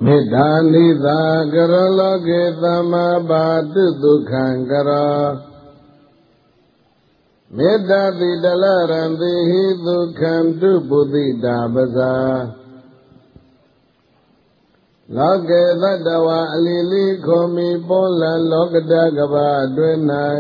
မေတ္တာနိသာကရောလောကေသမဘာတုဒုက္ခံကရောမေတ္တာတိတလရံတိဟိဒုက္ခံတုပုတိတာပဇာလောကေသတ္တဝါအလီလီခောမိပေါလံလောကတကဘာအတွင်း၌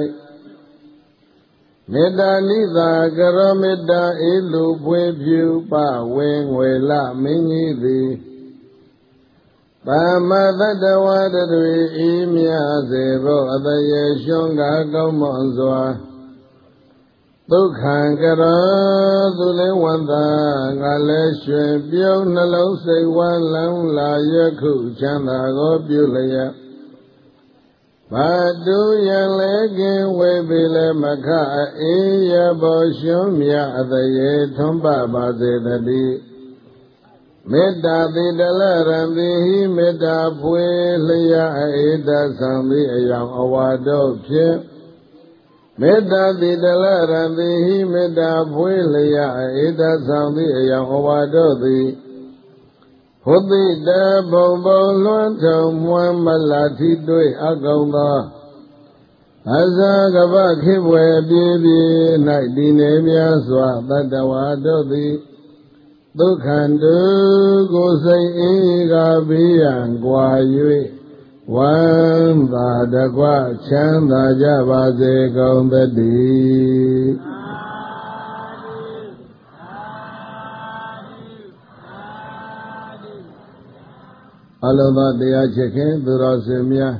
မေတ္တာနိသာကရောမေတ္တာအေလူပွေဖြူပဝေငွေလမင်းကြီးသည်ပါမသတ္တဝါတွေဤမြစေသောအတရေရှုံးကားကောင်းမွန်စွာဒုက္ခံကရောသူလေးဝန္တာငါလည်းရွှင်ပြုံးနှလုံးစိတ်ဝမ်းလန်းလာယခုချမ်းသာကိုပြုလျက်ဘာတူရန်လဲကင်းဝေပြီလဲမခအေးရဘောရှုံးမြအတရေထွန်းပပါစေတည်းမေတ္တာတိတလရံတိဟိမေတ္တာဖွေလျာအေတသံသီအယောင်အဝါတို့ဖြင့်မေတ္တာတိတလရံတိဟိမေတ္တာဖွေလျာအေတသံသီအယောင်အဝါတို့သည်ဟုတ်တိတဘုံဘုံလွှမ်းထုံမွမ်းမလာထိတွေ့အကုန်သောအဇာကပခိဘွယ်ပြေပြေ၌တည်နေမြစွာတတ္တဝါတို့သည်ဒုက္ခန္တုကိုစိတ်အေးကဘေးရန်ကွာ၍ဝမ်းသာတကွချမ်းသာကြပါစေကုန်သတည်းအလုံးသောတရားချစ်ခင်သူတော်စင်များ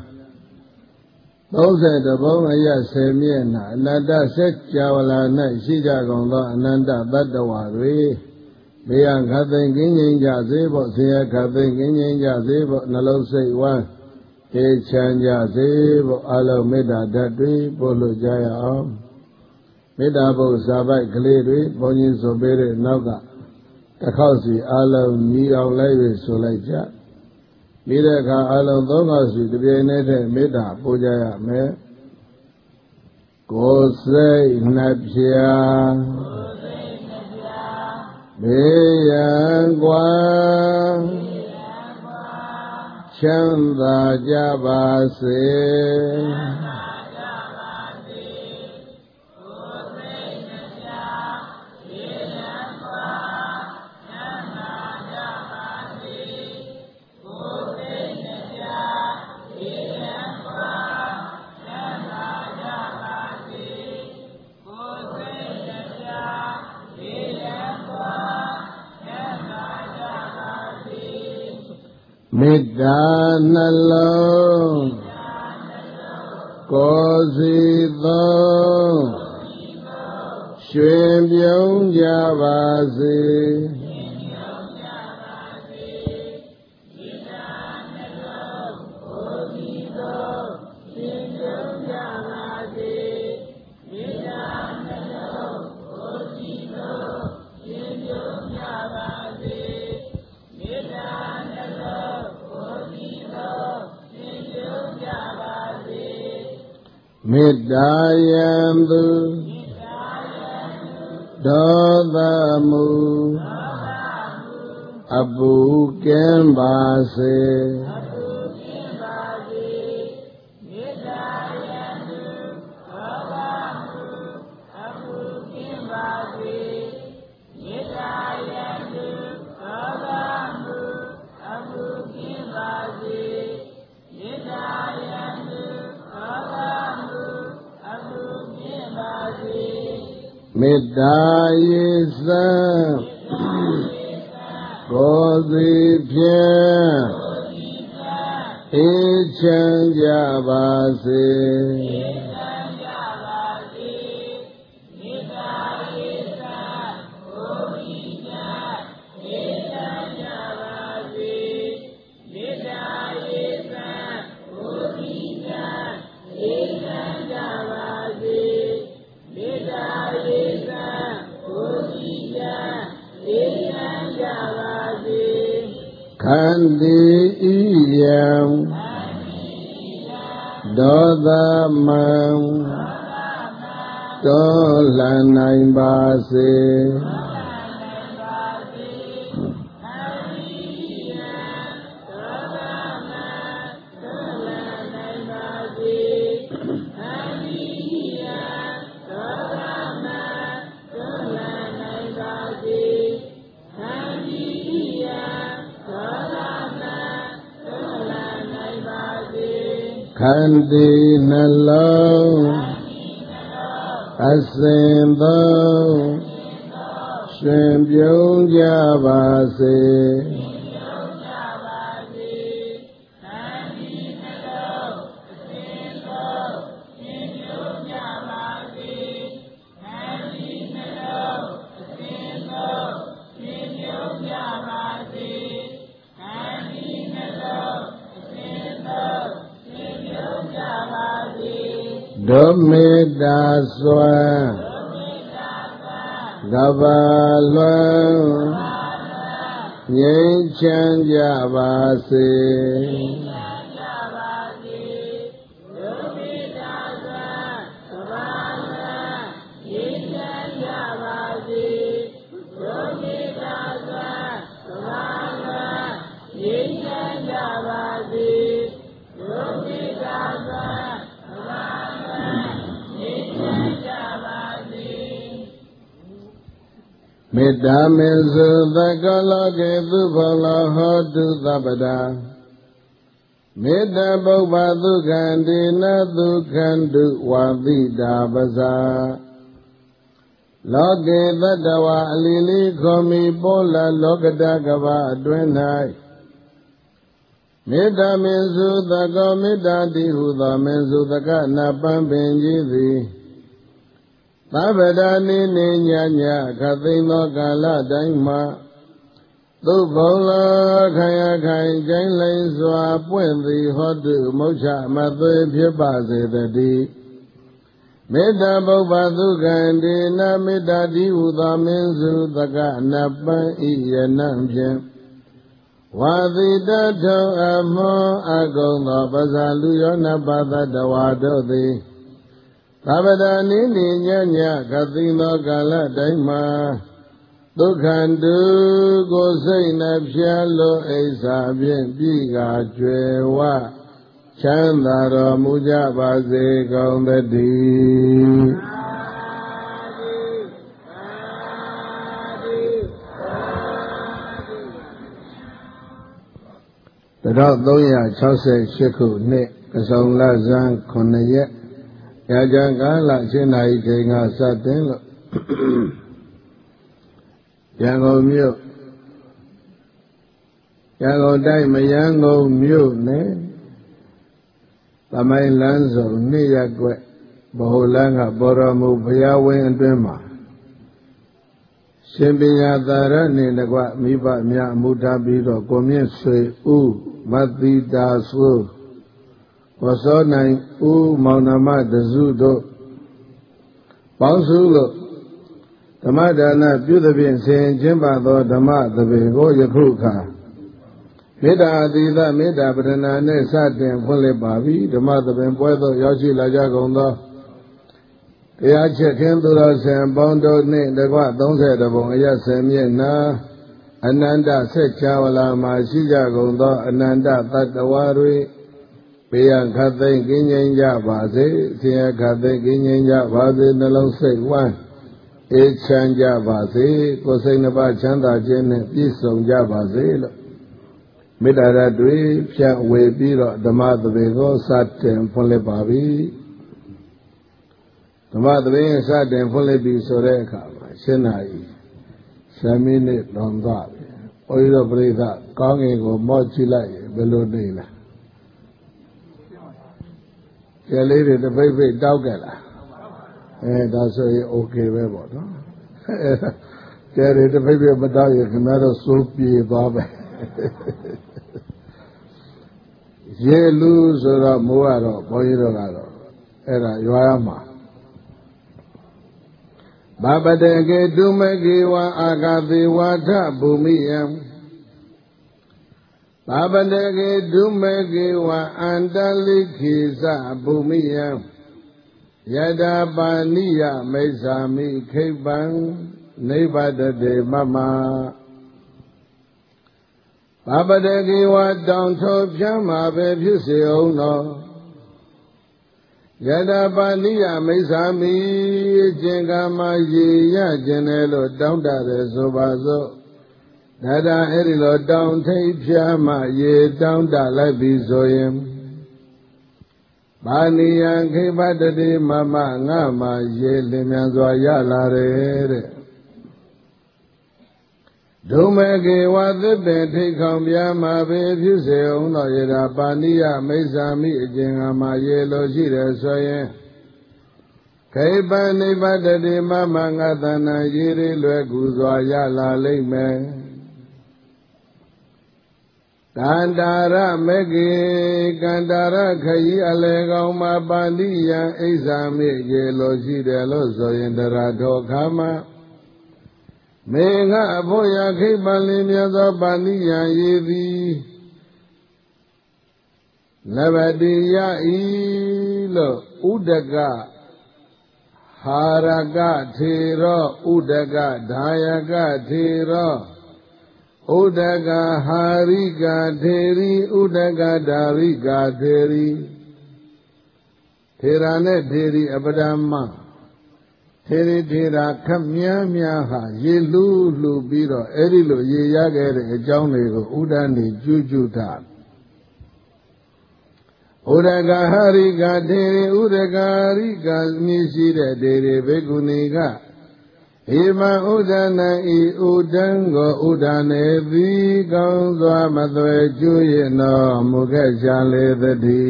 30ဘုံအရ10မြည့်၌အနတ္တစัจ java လာ၌ရှိကြကုန်သောအနန္တတတ္တဝါတွေဘေးရန်ခတ်သိမ်းကင်းငြိမ်းကြစေဖို့ဆင်းရဲခတ်သိမ်းကင်းငြိမ်းကြစေဖို့နှလုံးစိတ်ဝမ်းအေးချမ်းကြစေဖို့အလုံးမေတ္တာဓာတ်တွေပို့လို့ကြရအောင်မေတ္တာဘုစာပိုက်ကလေးတွေဘုန်းကြီးဆိုပေးတဲ့နောက်ကတစ်ခေါက်စီအလုံးညီအောင်လိုက်ပြီးဆိုလိုက်ကြပြီးတဲ့အခါအလုံး3ခေါက်စီတပြိုင်တည်းမေတ္တာပို့ကြရမယ်ကိုယ်စိတ်နှပြဘေးရန်ကွာချမ်းသာကြပါစေမေတ္တာနှလုံးကိုယ်စီသောရွှင်ပြုံးကြပါစေမေတ္တာယံသူဒေါသမူအပူကင်းပါစေမေတ္တာယေသကိုယ်စီဖြင့်အေးချမ်းကြပါစေခန္တီဤယံဒေါသမံတော်လှန်နိုင်ပါစေခန္တီဤယံဒေါသ Khandi nalong Asindong Shin Byung Jabase Domita Swa Gabalwan Yin Chan Jabase Metta Mensu Thakala Ketu Phala Hotu Thapada Metta Bhubba Thukkandena Thukkandu Wadita Pasa Loke Tattawa Alili Khomi Pola Lokata Kava Atwenai Metta Mensu Thakka Metta Tihuda Mensu Thakka Napan Benjithi Thabadani Ninyanya Kathino Kala Daima Thubhola Khaya Khai Jainlain Swa Pwenthi Hotu Moksha Mathe Phipase Thati Metta Bhubba Thukkandena Metta Tihuda Mensu Thakka Napan Iyanam Phim Wadita Thong Amo Agongtho Pasa Luyo Nappa Tattva Doti Thabadani Ninyanya Kathino Kala Daima Thukkhandu Kosai Phalo Aisa Phim Pika Chwewa Chandaro Muja Base Kaunthati Tadok 368 ခုနှစ်ကစုံလဆန်း9ရက်ရာဇံကာလ7နာရီချိန်ကစတင်လို့ရန်ကုန်မြို့ရန်ကုန်တိုင်းမရန်ကုန်မြို့နယ်သမိုင်းလမ်းစုံနှစ်ရပ်ကွက်ဗဟိုလမ်းကဘောရမူဘုရားဝင်းအတွင်းမှာရှင်ပညာသာရနှင့်တကွမိဘများအမှုထားပြီးတော့ကိုမြင့်ဆွေဦးမတိတာဆိုဝစောနိုင်ဦးမောင်နှမတစုတို့ပေါင်းစုလို့ဓမ္မဒါနပြုသဖြင့်ဆင်ကျင့်ပါသောဓမ္မသဘင်ကိုယခုခါမေတ္တာအတိသမေတ္တာပဒနာနှင့်စတင်ဖွင့်လှစ်ပါပြီဓမ္မသဘင်ပွဲသို့ရောက်ရှိလာကြကုန်သောတရားချက်ခင်သူတော်ဆင်ပေါင်းတို့နှင့်တကွ30ပုံအရဆင်မျက်နာအနန္တဆက်ချဝလာမှာရှိကြကုန်သောအနန္တသတ္တဝါတွေဘေးရန်ခတ်သိမ်းကင်းငြိမ်းကြပါစေဆင်းရဲခတ်သိမ်းကင်းငြိမ်းကြပါစေနှလုံးစိတ်ဝမ်းအေးချမ်းကြပါစေကိုယ်စိတ်နှပါချမ်းသာခြင်းနဲ့ပြည့်စုံကြပါစေလို့မေတ္တာရတွေဖြန့်ဝေပြီးတော့ဓမ္မသဘင်ကိုစတင်ဖွင့်လှစ်ပါပြီဓမ္မသဘင်စတင်ဖွင့်လှစ်ပြီးဆိုတဲ့အခါမှာ7 နာရီ10 မိနစ်လွန်သွားပြီဘုရားပရိသတ်ကောင်းကင်ကိုမော့ကြည့်လိုက်ရင်ဘယ်လိုနေလဲကျယ်လေးတွေတပိတ်ပိတ်တောက်ကြလားဒါဆိုရင်โอเคပဲပေါ့နော်ကျယ်တွေတပိတ်ပိတ်မတောက်ရင်ခင်ဗျားတို့စိုးပြေသွားပဲရေလူဆိုတော့မိုးကတော့ဘုန်းကြီးတို့ကတော့အဲ့ဒါရွာရမှာဘာပတေကေတုမကေဝအာဂတိဝါထဘူမိယံဘာပတေကေတုမကေဝအန္တလိခိသဘူမိယံယတာပါဏိယမိစ္ဆာမိခိပံနိဗ္ဗတတေမမဘာပတေကေဝတောင်ထောဖြမ်းမှာပဲဖြစ်စေအောင်တော်ယတာပါဏိယမိစ္ဆာမိအကျင့်ကမှရေရခြင်းတယ်လို့တောင်းတတယ်ဆိုပါစို့ဒါအဲ့ဒီလိုတောင်းထိပ်ဖြားမှရေတောင်းတလိုက်ပြီဆိုရင်ဘာနိယံခိပတတိမမငါမှာရေလင်းမြန်စွာရလာတယ်တဲ့ဒုမေကေဝသစ်ပင်ထိတ်ခေါင်ပြားမှာပဲဖြစ်စေအောင်တော်ရတာပါဏိယမိစ္ဆာမိအကျင်ငါမှာရေလိုရှိတယ်ဆိုရင်ခိပနိဗ္ဗတတိမမငါတဏ္ဍရေရီလွယ်ကူစွာရလာလိမ့်မယ်ကန္တာရမေကေကန္တာရခရီးအလေကောင်မှာပါဠိယံအိဇာမိရေလိုရှိတယ်လို့ဆိုရင်တရာထောခါမှာမေငါအဖို့ရခိပလင်းမြတ်သောပါဠိယံရေသည်နဗတိယဤလို့ဥဒကဟာရကထေရောဥဒကဒါယကထေရောဥဒကဟာရိကထေရီဥဒကဒါရိကထေရီထေရနဲ့ထေရီအပဒမထေရီထေရခပ်များများဟာရေလူလူပြီးတော့အဲ့ဒီလိုရေရခဲ့တဲ့အကြောင်းတွေကိုဥဒ္ဒနေကျွတ်ကျွတ်ထားဥဒကဟာရိကထေရီဥဒကဟာရိကမြည်ရှိတဲ့ထေရီဘေကုဏီကဧမဥဒနာဤဥဒံကိုဥဒနေသည်ကောင်းစွာမသွဲကျွရနောမူခဲ့ချလေသတိ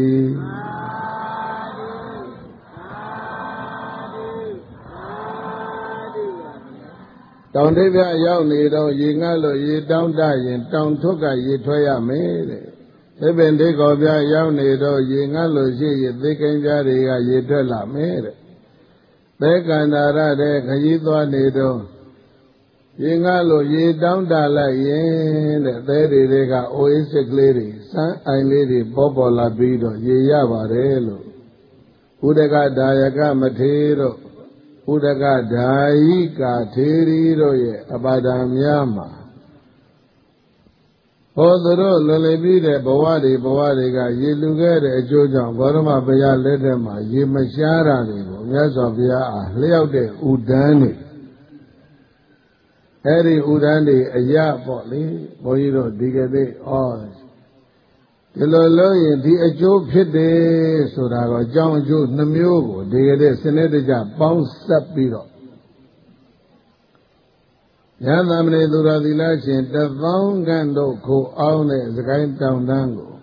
တောင်ထိပ်ပြရောက်နေတော့ရေငတ်လို့ရေတောင်းတရင်တောင်ထွက်ကရေထွက်ရမယ်တဲ့သစ်ပင်ထိပ်ခေါ်ပြရောက်နေတော့ရေငတ်လို့ရှိရင်သိကိန်းပြတွေကရေထွက်လာမယ်တဲ့သဲကန္တာရတဲ့ခကြီးသွားနေတော့ရေငါလို့ရေတောင်းတလိုက်ရင်တဲ့သဲတွေကအိုးစစ်ကလေးတွေစမ်းအိုင်လေးတွေပေါ်လာပြီးတော့ရေရပါတယ်လို့ဥဒကဒါယကမထေတို့ဥဒကဓာယိကာထေရီတို့ရဲ့အပါဒာများမှာဟောသူတို့လွန်လည်ပြီးတဲ့ဘဝတွေကရေလူခဲ့တဲ့အကျိုးကြောင့်ဘောရမဘုရားလက်ထက်မှာရေမရှားတာတွေကိုမြတ်စွာဘုရားအားလျှောက်တဲ့ဥဒန်းတွေအဲ့ဒီဥဒန်းတွေအရပေါ့လေဘုန်းကြီးတို့ဒီကနေ့ဒီလိုလို့ရင်ဒီအကျိုးဖြစ်တယ်ဆိုတာတော့အကြောင်းအကျိုးနှမျိုးကိုဒီကနေ့စနစ်တကျပေါင်းစပ်ပြီးတော့ယန္တမဏေသူတော်သီလရှင်1000ခန့်တို့ခိုအောင်တဲ့စကိုင်းတောင်တန်းကို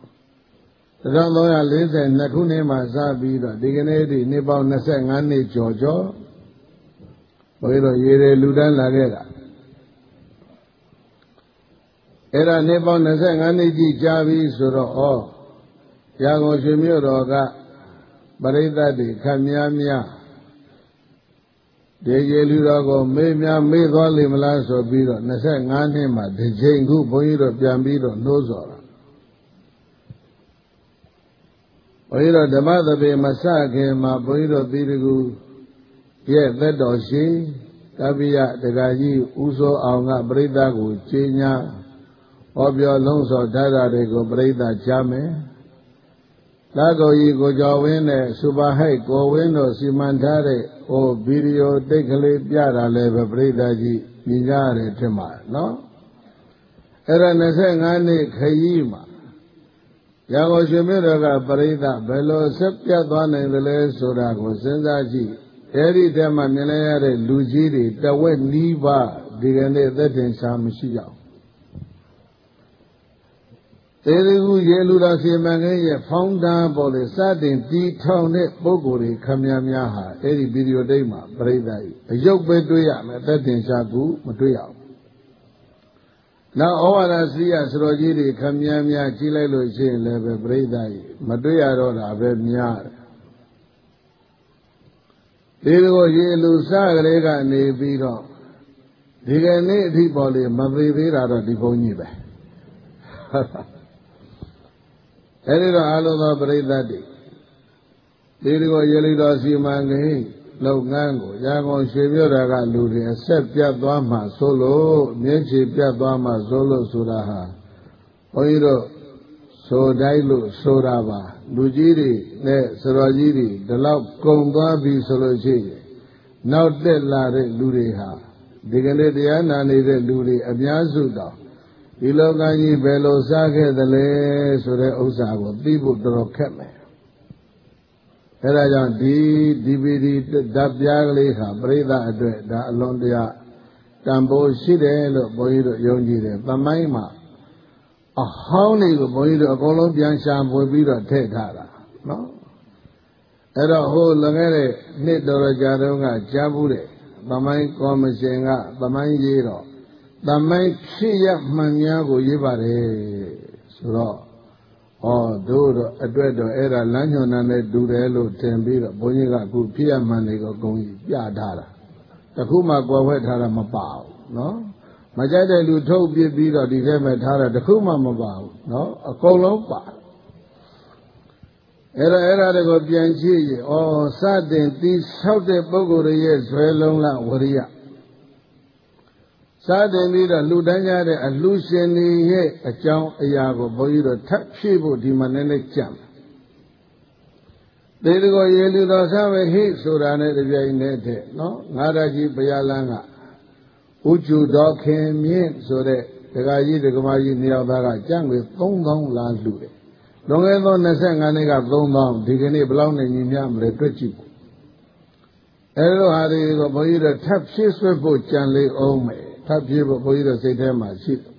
1342ခုနှစ်မှာစပြီးတော့ဒီကနေ့ဒီနှစ်ပေါင်း25နှစ်ကျော်ဘုရားတို့ရေတွေလူတန်းလာခဲ့တာအဲ့ဒါနှစ်ပေါင်း25နှစ်ကြီးကြာပြီဆိုတော့ရာဂောရွှေမြို့တော်ကပရိသတ်တွေခပ်များများဒီရေလူတော်ကိုမေးသွားလိမ့်မလားဆိုပြီးတော့25နှစ်မှာဒီချိန်ခုဘုန်းကြီးတို့ပြန်ပြီးတော့နှိုးဆော်တာဘုန်းကြီးတို့ဓမ္မသဘင်မစခင်မှာဘုန်းကြီးတို့သီတကူရဲ့သက်တော်ရှိတပိယတက္ကကြီးဦးစောအောင်ကပရိသတ်ကိုကျေးညာဟောပြောလုံးဆော်ထားတာတွေကိုပရိသတ်ကြားမယ်လာကိုကြီးကိုကျော်ဝင်းနဲ့စူပါဟိုက်ကိုဝင်းတို့စီမံထားတဲ့ဗီဒီယိုတိတ်ကလေးပြတာလည်းပဲပရိသတ်ကြီးမြင်ကြရတယ်ထင်ပါနော်အဲ့ဒါ25နှစ်ခရီးမှာရာဂောရှင်မြတ်တော်ကပရိသတ်ဘယ်လိုဆက်ပြတ်သွားနိုင်သလဲဆိုတာကိုစဉ်းစားကြည့်အဲ့ဒီတည်းမှာမြင်လိုက်ရတဲ့လူကြီးတွေတဝက်နီးပါးဒီကနေ့သက်တင်ရှားမရှိကြဘူးသေရီကူရေလူတော်စီမံကိန်းရဲ့ဖောင်းတာပေါ်လေစတင်တည်ထောင်တဲ့ပုဂ္ဂိုလ်တွေခမများများဟာအဲ့ဒီဗီဒီယိုတိတ်မှာပြိဿကြီးအယုတ်ပဲတွေ့ရမယ်သက်တင်ရှားကူမတွေ့ရဘူး။နောက်ဩဝါဒစီရစတော်ကြီးတွေခမများများကြီးလိုက်လို့ရှိရင်လည်းပဲပြိဿကြီးမတွေ့ရတော့တာပဲများတယ်။ဒီလိုရေလူစကလေးကနေပြီးတော့ဒီကနေ့အထိပေါ်လေမသေးသေးတာတော့ဒီဘုန်းကြီးပဲ။အဲဒီတော့အလုံးသောပရိသတ်တွေဒီလိုရေလိတော်စီမံကိန်းလုပ်ငန်းကိုရာဂောရွှေမြို့တော်ကလူတွေအဆက်ပြတ်သွားမှဆိုလို့မြင်းချီပြတ်သွားမှဆိုလို့ဆိုတာဟာဘုန်းကြီးတို့ဆိုတိုင်းလို့ဆိုတာပါလူကြီးတွေနဲ့စတော်ကြီးတွေဒီလောက်ကုံသွားပြီဆိုလို့ရှိရင်နောက်တက်လာတဲ့လူတွေဟာဒီကနေ့တရားနာနေတဲ့လူတွေအများစုတော့ဒီလောကကြီးဘယ်လိုစားခဲ့သလဲဆိုတဲ့ဥစ္စာကိုသိဖို့တော်တော်ခက်မယ်အဲ့ဒါကြောင့်ဒီ DVD ဓာတ်ပြားကလေးဟာပရိသတ်အတွက်ဒါအလွန်တရာတန်ဖိုးရှိတယ်လို့ဘုန်းကြီးတို့ယုံကြည်တယ်သမိုင်းမှာအဟောင်းတွေကိုဘုန်းကြီးတို့အကုန်လုံးပြန်ရှာဖွေပြီးတော့ထည့်ထားတာနော်အဲ့တော့ဟိုလွန်ခဲ့တဲ့နှစ်တော်ကြာတုန်းကကြားဘူးတဲ့သမိုင်းကော်မရှင်ကသမိုင်းရေးတော့သမိုင်းဖြစ်ရမှန်များကိုရေးပါတယ်ဆိုတော့တို့တော့အတွက်တော့အဲ့ဒါလမ်းညွှန်နဲ့တူတယ်လို့ထင်ပြီးတော့ဘုန်းကြီးကအခုဖြစ်ရမှန်တွေကိုအကုန်ကြီးပြထားတာတခုမှကွယ်ဝဲထားတာမပါဘူးနော်မကြိုက်တဲ့လူထုတ်ပြပြီးတော့ဒီထဲမှာထားတာတခုမှမပါဘူးနော်အကုန်လုံးပါအဲ့ဒါတွေကိုပြန်ကြည့်ရင်စတင်တိဆောက်တဲ့ပုဂ္ဂိုလ်ရဲ့ဇွဲလုံးလားဝရိယစတင်ပြီးတော့လှူဒန်းကြတဲ့အလှူရှင်တွေရဲ့အကြောင်းအရာကိုဘုန်းကြီးတို့ထပ်ဖြည့်ဖို့ဒီမှာနည်းနည်းကြံတေတကောရေလူတော်ဆာပဲဟိဆိုတာနဲ့တပြိုင်တည်းထက်နော်ငါးရကြီးဘုရားလမ်းကဥကျူတော်ခင်မြင့်ဆိုတဲ့ဒကာကြီးဒကမကြီးနှစ်ယောက်သားကကြံ့ကို3000လာလှူတယ်လွန်ခဲ့သော25နှစ်က3000ဒီကနေ့ဘယ်လောက်နဲ့ညီမျှမလဲတွက်ကြည့်ဖို့အဲလိုဟာတွေကိုဘုန်းကြီးတို့ထပ်ဖြည့်ဆွတ်ဖို့ကြံလေအောင်မယ်ထပ်ဖြည့်ဖို့ဘုန်းကြီးတို့စိတ်ထဲမှာရှိတယ်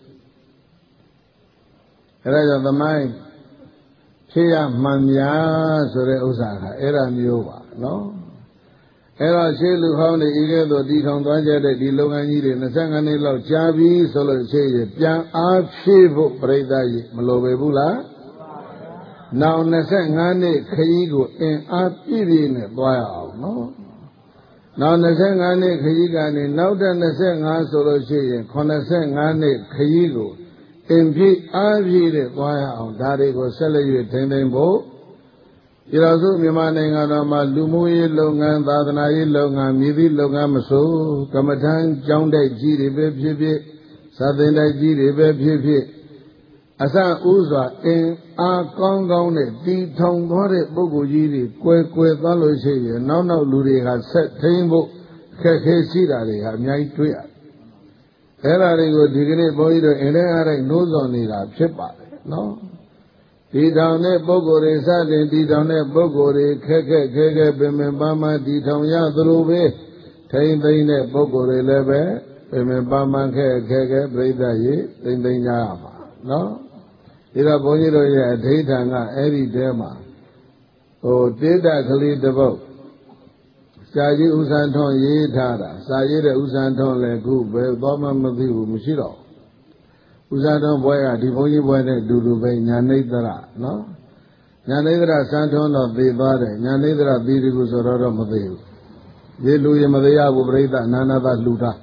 အဲဒါကြောင့်သမိုင်းဖြစ်ရမှန်များဆိုတဲ့ဥစ္စာကအဲ့ဒါမျိုးပါနော်အဲ့တော့ရှေးလူဟောင်းတွေဤကဲ့သို့တည်ထောင်သွားကြတဲ့ဒီလုပ်ငန်းကြီးတွေ25နှစ်လောက်ကြာပြီဆိုလို့ရှိရင်ပြန်အားဖြည့်ဖို့ပြိဿကြီးမလိုပဲဘူးလားနောက်25နှစ်ခရီးကိုအင်အားပြည့်ပြည့်နဲ့သွားရအောင်နော်နောက်25နှစ်ခရီးကနေနောက်တဲ့25ဆိုလို့ရှိရင်85နှစ်ခရီးကိုအင်ပြည့်အားပြည့်နဲ့သွားရအောင်ဒါတွေကိုဆက်လက်၍ထိန်းသိမ်းဖို့ဒီလိုဆိုမြန်မာနိုင်ငံတော်မှာလူမှုရေးလုပ်ငန်းသာသနာရေးလုပ်ငန်းမြည်သည့်လုပ်ငန်းမဆိုကမ္မထမ်းကျောင်းတိုက်ကြီးတွေပဲဖြစ်ဖြစ်စာသင်တိုက်ကြီးတွေပဲဖြစ်ဖြစ်အစဥစွာအင်အားကောင်းကောင်းနဲ့တည်ထောင်သွားတဲ့ပုဂ္ဂိုလ်ကြီးတွေကွယ်သွားလို့ရှိရင်နောက်လူတွေကဆက်ထိန်ဖို့ခက်ခဲရှိတာတွေဟာအများကြီးတွေ့ရတယ်။အဲ့ဒါတွေကိုဒီကနေ့ဘုန်းကြီးတို့အင်းထဲအားတိုင်းနိုးစော်နေတာဖြစ်ပါတယ်နော်။ဒီထောင်တဲ့ပုဂ္ဂိုလ်တွေစတင်ဒီထောင်တဲ့ပုဂ္ဂိုလ်တွေခက်ခဲပင်ပါမှဒီထောင်ရသလိုပဲထိန်သိမ့်တဲ့ပုဂ္ဂိုလ်တွေလည်းပဲပင်ပါမှခက်ခဲပြိဿရေသိမ့်ကြရမှာနော်။ဒီတော့ဘုန်းကြီးတို့ရဲ့အဋိဌာန်ကအဲ့ဒီတဲမှာတေတ္တကလေးတစ်ပုဒ်စာကြီးဥစ္စာထွန်းရေးထားတာစာရေးတဲ့ဥစ္စာထွန်းလည်းခုပဲသွားမှမသိဘူးမရှိတော့ဥစ္စာထွန်းဘွဲကဒီဘုန်းကြီးဘွဲနဲ့အတူတူပဲညာနိဒရနော်ညာနိဒရစံထွန်းတော့သိသွားတယ်ညာနိဒရသီတိကုဆိုတော့မသိဘူးဒီလူရင်မသိရဘူးပြိဿနာနာသလှူတာ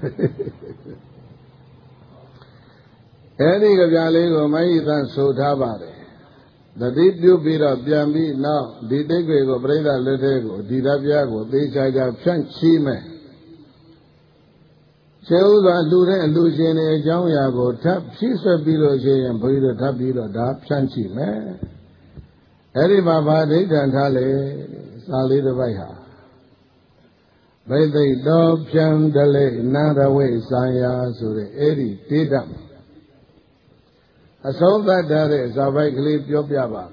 အဲ့ဒီကြပြလေးကိုမဟိသဆိုထားပါတယ်တတိပြုပြီးတော့ပြန်ပြီးနောက်ဒီတိတ်တွေကိုပြိဿလက်ထဲကိုဒီဓာပြားကိုသေချာဖြန့်ချီးမယ်ကျေဥစွာလှူတဲ့အလှူရှင်တွေအကြောင်းအရာကိုထပ်ဖြည့်ဆွတ်ပြီးလို့ရှိရင်ဘုရားတို့ထပ်ပြီးတော့ဒါဖြန့်ချီးမယ်အဲ့ဒီမှာဗာဒိဋ္ဌံထားလေစာလေးတစ်ပိုက်ဟာဘိသိက်တော်ဖြန့်တလေနာရဝိသံယာဆိုတဲ့အဲ့ဒီတေတ္တအဆုံးသတ်တဲ့ဇာပိုက်ကလေးပြောပြပါ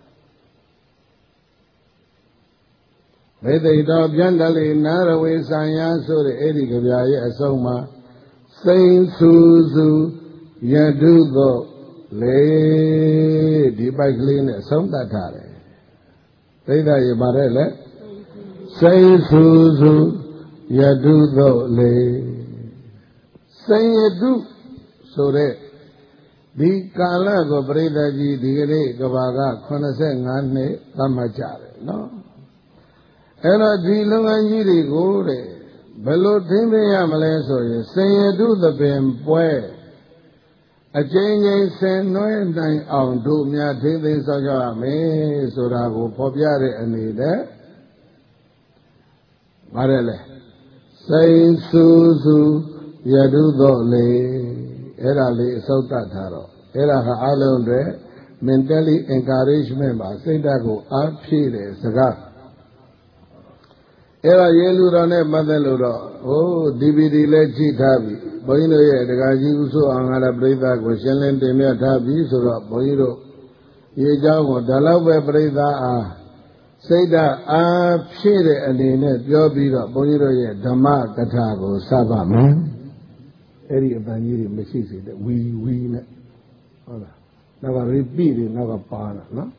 မယ်ဘိသိက်တော်ဖြန့်တလေနာရဝိသံယာဆိုတဲ့အဲ့ဒီကြပြရဲ့အဆုံးမှာစိန်ဆူဆူယတုသောလေဒီပိုက်ကလေးနဲ့အဆုံးသတ်ထားတယ်သိဒ္ဓရေပါတယ်လေစိန်ဆူဆူယတုသောလေစိန်ယတုဆိုတဲ့ဒီကာလကိုပရိသတ်ကြီးဒီကနေ့ကဘာက85နှစ်သတ်မှတ်ကြတယ်နော်အဲ့တော့ဒီလုပ်ငန်းကြီးတွေကိုတဲ့ဘယ်လိုထိန်းသိမ်းရမလဲဆိုရင်စင်ရတုသပင်ပွဲအကျဉ်းချင်းဆင်နွှဲနိုင်အောင်တို့များထိန်းသိမ်းဆောင်ကြရမယ်ဆိုတာကိုဖော်ပြတဲ့အနေနဲ့ပါတယ်လေစိန်ဆူဆူယတုသောလေအဲ့ဒါလေးအစောတတ်ထားတော့အဲ့ဒါဟာအလုံးတွေ mentally encouragement ပါစိတ်ဓာတ်ကိုအားဖြည့်တဲ့စကားအဲ့ဒါရေလူတော်နဲ့ပတ်သက်လို့တော့ DVD လည်းကြည့်ထားပြီဘုန်းကြီးတို့ရဲ့ဒကာကြီးဥဆိုအောင်ကလည်းပြိဿကိုရှင်းလင်းတင်ပြထားပြီဆိုတော့ဘုန်းကြီးတို့ရေเจ้าကိုဒါလောက်ပဲပြိဿအားစိတ်ဓာတ်အားဖြည့်တဲ့အနေနဲ့ပြောပြီးတော့ဘုန်းကြီးတို့ရဲ့ဓမ္မကထာကိုစပါမယ်အဲ့ဒီအပန်းကြီးတွေမရှိစေတဲ့ဝီနဲ့ဟုတ်လားနောက်ကရိပိတွေနောက်ကပါတာနော်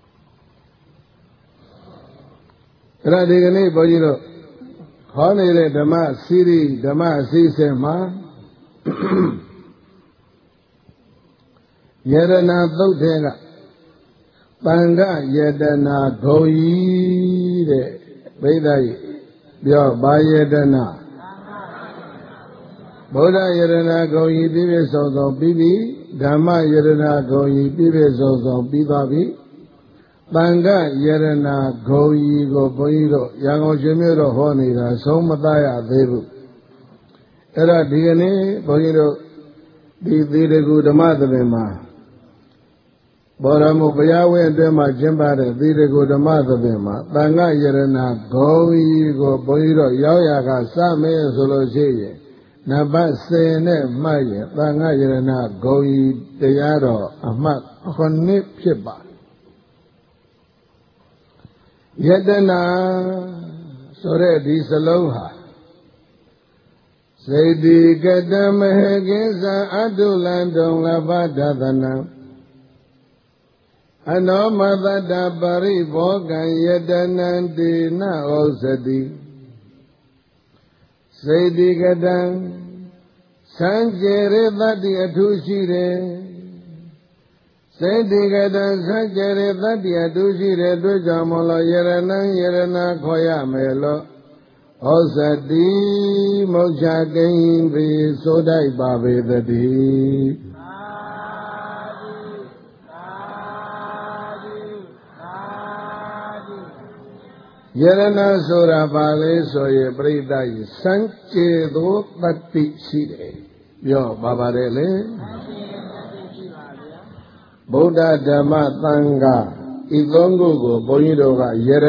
အဲ့ဒါဒီကနေ့ဘုန်းကြီးတို့ဟောနေတဲ့ဓမ္မစီရီဓမ္မအစီအစဉ်မှာယရဏသုတ်တဲ့ကပံကယတနာဂုံကြီးတဲ့ဘိဓာကြီးပြောဘာယတနာဗုဒ္ဓယရဏဂုံကြီးပြည့်ပြည့်စုံစုံပြီးပြီဓမ္မယရဏဂုံကြီးပြည့်ပြည့်စုံစုံပြီးသွားပြီပံကယရဏဂုံကြီးကိုဘုန်းကြီးတို့ရန်ကုန်ရှင်မြို့တော်ဟောနေတာဆုံးမသားရသေးဘူးအဲ့ဒါဒီကနေ့ဘုန်းကြီးတို့ဒီသီတကူဓမ္မသဘင်မှာဘောရမဘုရားဝင်းအတွင်းမှာကျင်းပတဲ့သီတကူဓမ္မသဘင်မှာတန်ခါယရဏဂုံကြီးကိုဘုန်းကြီးတို့ရောက်ရကစမယ်ဆိုလို့ရှိရင်နံပါတ်10နဲ့မှတ်ရင်တန်ခါယရဏဂုံကြီးတရားတော်အမှတ်9ဖြစ်ပါယတနာဆိုတဲ့ဒီစလုံးဟာစေတိကတမဟကိသအတုလံတုံလဘဒသနံအနောမသတ္တပရိဘောကံယတနံတေနဩဇတိစေတိကတံစံကျေရတ္တိအထုရှိတယ်စေတိကတံစံကျေရတ္တိအထုရှိတဲ့အတွက်ကြောင့်မလို့ယရဏံယရဏခေါ်ရမယ်လို့ဩဇတိမုတ်ချကိဉ္ပိဆိုတိုက်ပါပေတည်းယရဏဆိုတာဘာလဲဆိုရင်ပြိဿကြီးစံကျေသောတတ္တိရှိတယ်ပြောပါပါတယ်လေဗုဒ္ဓဓမ္မသံဃာဤသုံးခုကိုဘုန်းကြီးတို့ကယရဏ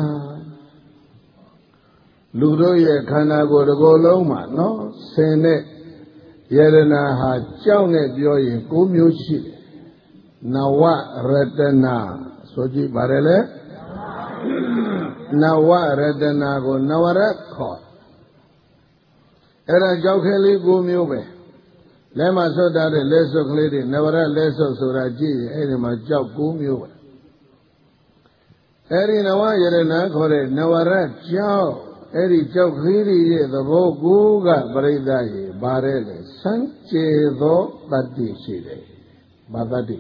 လူတို့ရဲ့ခန္ဓာကိုယ်တစ်ကိုယ်လုံးမှာနော်ဆင်တဲ့ယရဏဟာကြောက်နဲ့ပြောရင်9မျိုးရှိတယ်နဝရတနာဆိုကြည့်ပါတယ်လေနဝရတနာကိုနဝရခေါ်အဲ့ဒါကြောက်ခဲလေး9မျိုးပဲလက်မဆွတ်ထားတဲ့လက်ဆွတ်ကလေးတွေနဝရလက်ဆွတ်ဆိုတာကြည့်ရင်အဲ့ဒီမှာကြောက်9မျိုးပဲအဲ့ဒီနဝယရဏခေါ်တဲ့နဝရကြောက်အဲ့ဒီကြောက်ကလေးတွေရဲ့သဘောကိုကပရိသတ်ရေပါတယ်လေစံကျေသောတတ္တိရှိတယ်ဘာတတ္တိ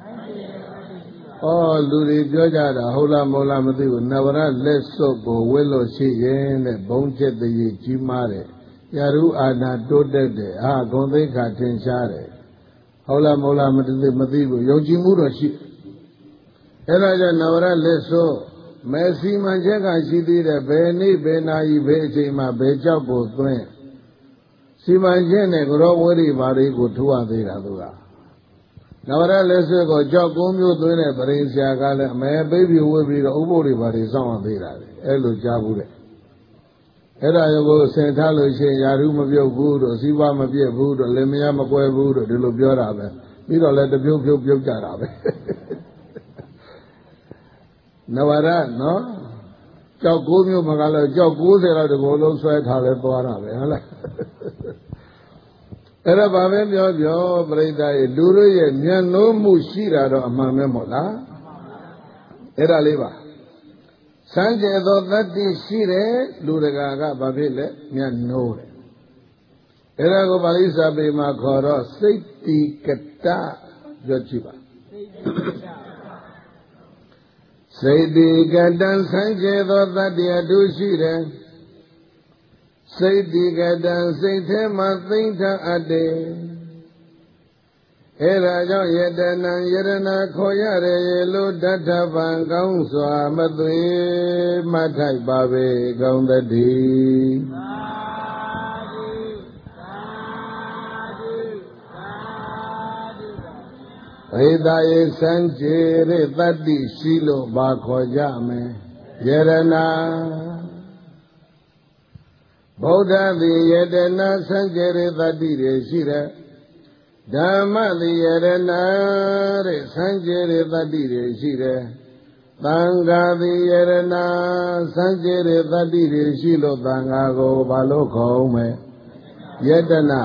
လူတွေပြောကြတာဟုတ်လားမဟုတ်လားမသိဘူးနဝရလက်စွပ်ကိုဝတ်လို့ရှိရင်တဲ့ဘုံချက်တည်းကြီးမားတယ်ယာရုအာနာတိုးတက်တယ်ဂုံသိက္ခာထင်ရှားတယ်ဟုတ်လားမဟုတ်လားမသိဘူးယုံကြည်မှုတော့ရှိအဲ့ဒါကြောင့်နဝရလက်စွပ်မဲစီမံချက်ကရှိသေးတယ်ဘယ်နေ့ဘယ်နာရီဘယ်အချိန်မှာဘယ်ကြောက်ကိုသွင်းစီမံချက်နဲ့ကရောဝိရိဘာတွေကိုထိုးရသေးတာသူကနဝရလက်ဆွဲကိုကြောက်9မျိုးသွင်းတဲ့ပရိဆရာကလည်းအမဲပိပြဝိပြီးတော့ဥပုပ်တွေဘာတွေစောင့်ရသေးတာလေအဲ့လိုကြားဘူးတဲ့အဲ့ဒါကိုဆင်ထားလို့ရှိရင်ယာရုမပြုတ်ဘူးတို့စီးပွားမပြည့်ဘူးတို့လင်မယားမကွဲဘူးတို့ဒီလိုပြောတာပဲပြီးတော့လည်းတပြုတ်ပြုတ်ပြုတ်ကြတာပဲနဝရနော်ကြောက်9မျိုးမကလည်းကြောက်90လောက်တကိုယ်လုံးဆွဲထားလဲသွားတာပဲဟုတ်လားအဲ့ဒါဘာပဲပြောပြောပြိဿရဲ့လူတို့ရဲ့ဉာဏ်နိုးမှုရှိတာတော့အမှန်ပဲမို့လားအဲ့ဒါလေးပါစံကျေသောတတ္တိရှိတယ်လူတကာကဘာဖြစ်လဲဉာဏ်နိုးတယ်အဲ့ဒါကိုပါဠိစာပေမှာခေါ်တော့စိတ်တိကတပြောကြည့်ပါစိတ်တိကတံစံကျေသောတတ္တိအတုရှိတယ်စိတ်တိကတံစိတ်ထဲမှာသိမ့်ထအပ်တယ်အဲဒါကြောင့်ယတနာယရဏခေါ်ရတယ်လို့တထဗံကောင်းစွာမသွေမှတ်ထိုက်ပါပဲကောင်းသတည်းဝိသယေစံကျေရတတ္တိရှိလို့ဘာခေါ်ကြမယ်ယရဏဗုဒ္ဓသည်ယတနာစံကျေရတတ္တိတွေရှိတယ်ဓမ္မသည်ယရဏတဲ့စံကျေရတတ္တိတွေရှိတယ်သံဃာတိယရဏစံကြယ်တဲ့တတ္တိတွေရှိလို့သံဃာကိုဘာလို့ခေါ်မယ်ယတနာ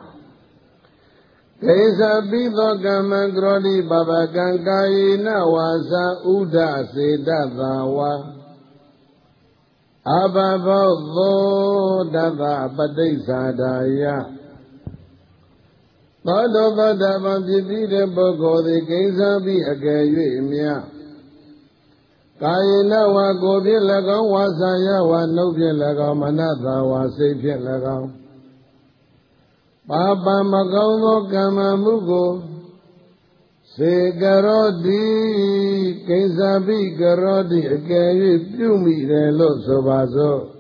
ကိစ္စပိသောကမ္မံကရောတိပပကံကာယေနဝါစာဥဒစေတသာဝါအဘဘောသောတသပတိစ္ဆာဒာယသောတောသောတပံဖြစ်ပြီးတဲ့ပုဂ္ဂိုလ်သည်ကိစ္စပိအကယ်၍မြတ်ကာယေနဝါကိုဖြင့်၎င်းဝါစာယဝါနှုတ်ဖြင့်၎င်းမနသာဝါစိတ်ဖြင့်၎င်းပါပမကောင်းသောကမ္မမှုကိုစေကရောတိကိစ္စပိကရောတိအကယ်၍ပြုမိတယ်လို့ဆိုပါစို့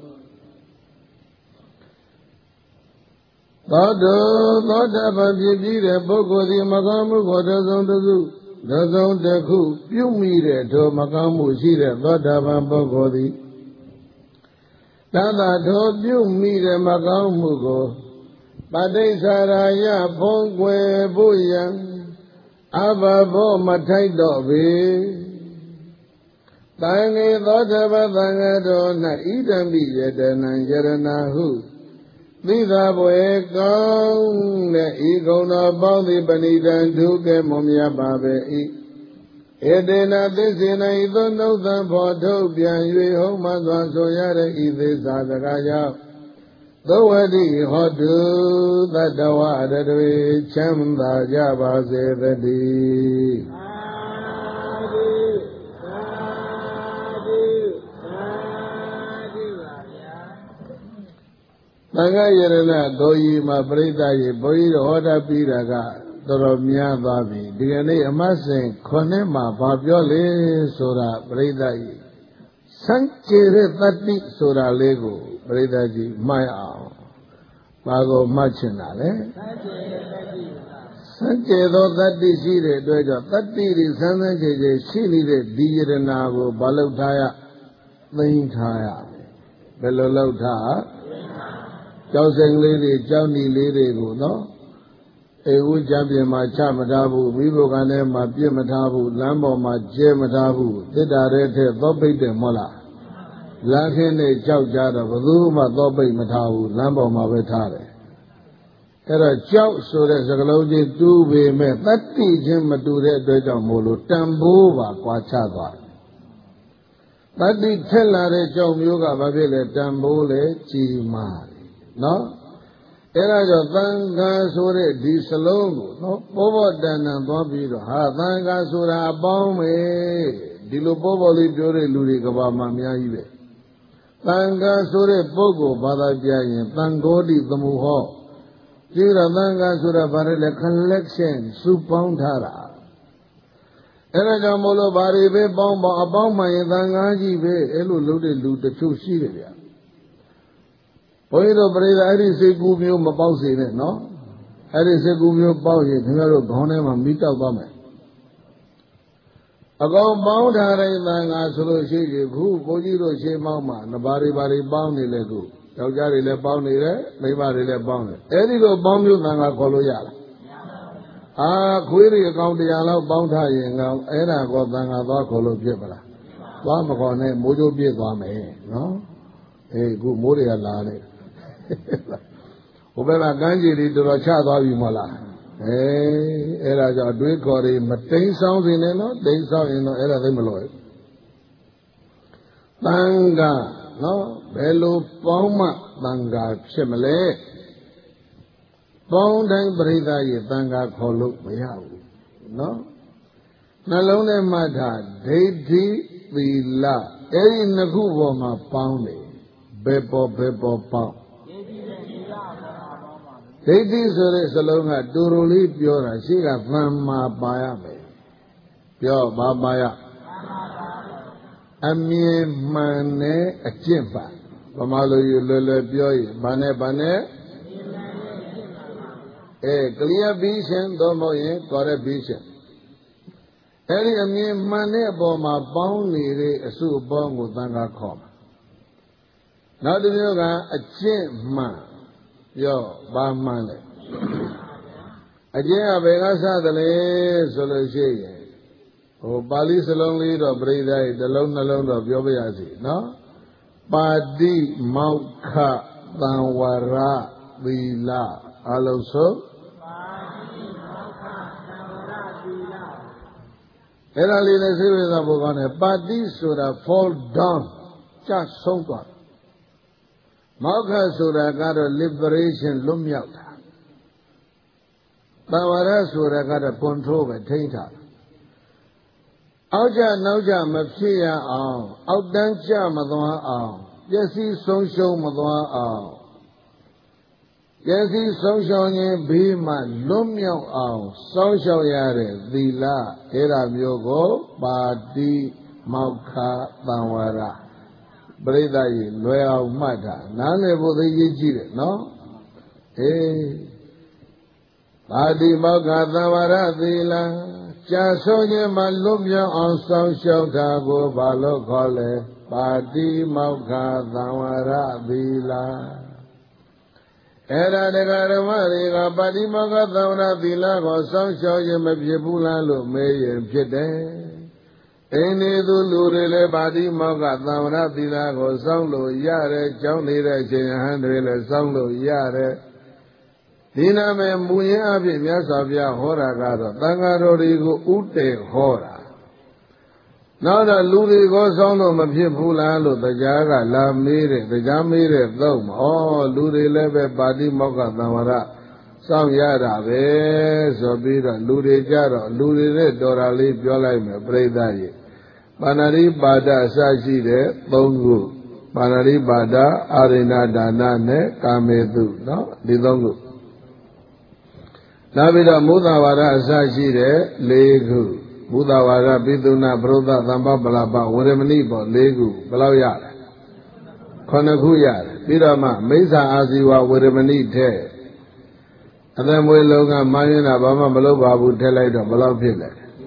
သောတောတပံဖြစ်ပြီးတဲ့ပုဂ္ဂိုလ်သည်မကောင်းမှုကိုတစ်စုံတစ်ခုပြုမိတဲ့ထိုမကောင်းမှုရှိတဲ့သောတာပန်ပုဂ္ဂိုလ်သည်တသထိုပြုမိတဲ့မကောင်းမှုကိုပဋိစ္ဆာရာယဖုံးကွယ်ဖို့ရန်အဘဘောမထိုက်တော့ပေတန်ငေသောတပသံဃာတော်၌ဣဒံပိယတနံယရဏဟုသိသာပွဲကောင်းတဲ့ဤကုံတော်ပေါင်းသည်ပဏိတံဒုက္ခမွန်မြတ်ပါပဲ၏ဧတေနသစ္စေနဤသို့နှုတ်သံဖော်ထုတ်ပြန်၍ဟုံးမှသွားဆိုရတဲ့ဤသစ္စာစကားကြောင့်သောဝတိဟောတုသတ္တဝရတွေချမ်းသာကြပါစေတည်းသံဃာယရဏဂုံကြီးမှာပြိဿရေဘုန်းကြီးတို့ဟောတာပြီးတာကတော်တော်များသွားပြီဒီကနေ့အမတ်စဉ်9မှာဘာပြောလဲဆိုတာပြိဿကြီးစံကြယ်တဲ့တတ္တိဆိုတာလေးကိုပြိဿကြီးမှတ်အောင်ဘာကိုမှတ်ချင်တာလဲစံကြယ်သောတတ္တိရှိတဲ့အတွက်ကြောင့်တတ္တိတွေစမ်းစမ်းကြယ်ကြယ်ရှိနေတဲ့ဒီယရဏကိုဘာလို့ထားရသိမ့်ထားရဘယ်လိုလုပ်ထားကျောက်စိန်လေးတွေကျောက်နီလေးတွေကိုနော်အေဝုကြပြင်မှာချမထားဘူးမိဘကလည်းမှာပြစ်မထားဘူးလမ်းပေါ်မှာကျဲမထားဘူးတစ်တာတဲ့ထက်သောပိတ်တယ်မဟုတ်လားလမ်းခင်းနဲ့ကြောက်ကြတော့ဘယ်သူမှသောပိတ်မထားဘူးလမ်းပေါ်မှာပဲထားတယ်အဲ့တော့ကြောက်ဆိုတဲ့စကားလုံးချင်းတူပေမဲ့တတ္တိချင်းမတူတဲ့အတွက်ကြောင့်မို့လို့တန်ဖိုးပါကွာခြားသွားတယ်တတ္တိထက်လာတဲ့ကြောက်မျိုးကဘာဖြစ်လဲတန်ဖိုးလေကြီးမားနော်အဲ့ဒါကြောင့်သံဃာဆိုတဲ့ဒီစလုံးကိုနော်ဘောဘောတန်တန်သွားပြီးတော့ဟာသံဃာဆိုတာအပေါင်းပဲဒီလိုဘောဘောလေးပြောတဲ့လူတွေကဘာမှအများကြီးပဲသံဃာဆိုတဲ့ပုဂ္ဂိုလ်ဘာသာပြရင်သံဃောတိသမုဟောဒီတော့သံဃာဆိုတာဘာလဲ collection စုပေါင်းထားတာအဲ့ဒါကြောင့်မို့လို့ဘာတွေပဲပေါင်းပေါင်းအပေါင်းမှရင်သံဃာကြီးပဲအဲ့လိုလုပ်တဲ့လူတချို့ရှိတယ်ဗျာဘုန်းကြီးတို့ပြိဿအဲ့ဒီစိတ်ကူးမျိုးမပေါက်စေနဲ့နော်အဲ့ဒီစိတ်ကူးမျိုးပေါက်ရင်ခင်ဗျားတို့ခေါင်းထဲမှာမိတောက်သွားမယ်အကောင်ပေါင်းထားတဲ့သံဃာဆိုလို့ရှိရင်ခုဘုန်းကြီးတို့ရှင်းပေါင်းမှာနဘာတွေဘာတွေပေါင်းနေလဲခုယောက်ျားတွေလည်းပေါင်းနေတယ်မိန်းမတွေလည်းပေါင်းတယ်အဲ့ဒီလိုပေါင်းမျိုးသံဃာခေါ်လို့ရလားအာခွေးတွေအကောင်100လောက်ပေါင်းထားရင်ကောင်အဲ့ဒါကောသံဃာသွားခေါ်လို့ဖြစ်ပါလားသွားမခေါ်နဲ့မိုးကြိုးပြည့်သွားမယ်နော်အေးခုမိုးတွေကလာနေဟိုဘက်ကကမ်းခြေတွေတော်တော်ချသွားပြီမဟုတ်လားအဲ့ဒါကြောင့်အတွေးခေါ်တွေမတိမ်ဆောင်စင်နဲ့နော်တိမ်ဆောင်ရင်တော့အဲ့ဒါသိမလို့သံဃာနော်ဘယ်လိုပေါင်းမှသံဃာဖြစ်မလဲပေါင်းတိုင်းပြိဿရေသံဃာခေါ်လို့မရဘူးနော်နှလုံးထဲမှတ်ထားဒိဋ္ဌိသီလအဲ့ဒီနှစ်ခုပေါ်မှာပေါင်းတယ်ဘယ်ပေါ်ပေါင်းဒိဋ္ဌိဆိုတဲ့စလုံးကတူတူလေးပြောတာရှိကသမ္မာပါရမယ်ပြောဘာပါရအမြင်မှန်တဲ့အကျင့်ပါဗမာလိုယူလွယ်လွယ်ပြောရင်ဘာနဲ့clear vision တော့မဟုတ်ရင် correct vision အဲ့ဒီအမြင်မှန်တဲ့အပေါ်မှာပေါင်းနေတဲ့အစုအပေါင်းကိုသံဃာခေါ်မှာနောက်တစ်မျိုးကအကျင့်မှန်ပြောဘာမှန်လဲအကျင့်ကဘယ်ကစသလဲဆိုလို့ရှိရင်ပါဠိစလုံးလေးတော့ပြိဿရဲ့တစ်လုံးနှလုံးတော့ပြောပြရစီနော်ပါတိမောက္ခသံဝရသီလအလုံးစုံအဲ့ဒါလေးလည်းစိတ်ဝင်စားဖို့ကောင်းတယ်ပါတိဆိုတာ fall down ကျဆုံးသွားမောက္ခဆိုတာကတော့ liberation လွတ်မြောက်တာသံဝရဆိုတာကတော့ control ပဲထိန်းထားအောက်ကျနောက်ကျမဖြစ်ရအောင်အောက်တန်းကျမသွားအောင်ပျက်စီးဆုံးရှုံးမသွားအောင်ပျက်စီးဆုံးရှုံးခြင်းဘေးမှလွတ်မြောက်အောင်စောင့်ရှောက်ရတဲ့သီလအဲ့ဒါမျိုးကိုပါတိမောက္ခသံဝရပရိသတ်ကြီးလွယ်အောင်မှတ်တာနားလည်ဖို့သိရေးကြည့်တယ်နော်အေးပါတိမောက္ခသံဝရသီလကြာဆုံးခြင်းမှလွတ်မြောက်အောင်စောင့်ရှောက်တာကိုဘာလို့ခေါ်လဲပါတိမောက္ခသံဝရသီလအဲ့ဒါတရားဓမ္မတွေကပါတိမောက္ခသံဝရသီလကိုစောင့်ရှောက်ခြင်းမဖြစ်ဘူးလားလို့မေးရင်ဖြစ်တယ်အိန္ဒိသူလူတွေလည်းပါတိမောက္ခသံဝရသီလကိုစောင့်လို့ရတယ်ကြောင်းနေတဲ့အချိန်ဟန်တွေလည်းစောင့်လို့ရတယ်ဒီနာမည်မူရင်းအဖြစ်မြတ်စွာဘုရားဟောတာကတော့သံဃာတော်တွေကိုဥတည်ဟောတာနောက်တော့လူတွေကိုစောင့်လို့မဖြစ်ဘူးလားလို့တရားကလာမေးတယ်တရားမေးတဲ့သုံးဩလူတွေလည်းပဲပါတိမောက္ခသံဝရစောင့်ရတာပဲဆိုပြီးတော့လူတွေကြတော့လူတွေနဲ့တော်တာလေးပြောလိုက်မယ်ပြိဿကြီးပါဏာတိပါဒအစရှိတဲ့၃ခုပါဏာတိပါဒအာရိဏဒါနနဲ့ကာမေတုနော်ဒီ၃ခုနောက်ပြီးတော့မုဒ္ဒဝါဒအစရှိတဲ့၄ခုမုဒ္ဒဝါဒပိသုဏပရုသသမ္ပပလပဝရမဏိပေါ့၄ခုဘယ်လောက်ရလဲ9ခုရတယ်ပြီးတော့မှမိစ္ဆာအာဇီဝဝရမဏိထဲအသက်မွေးလုံးကမှန်းရတာဘာမှမလုပ်ပါဘူးထည့်လိုက်တော့ဘယ်လောက်ဖြစ်လဲ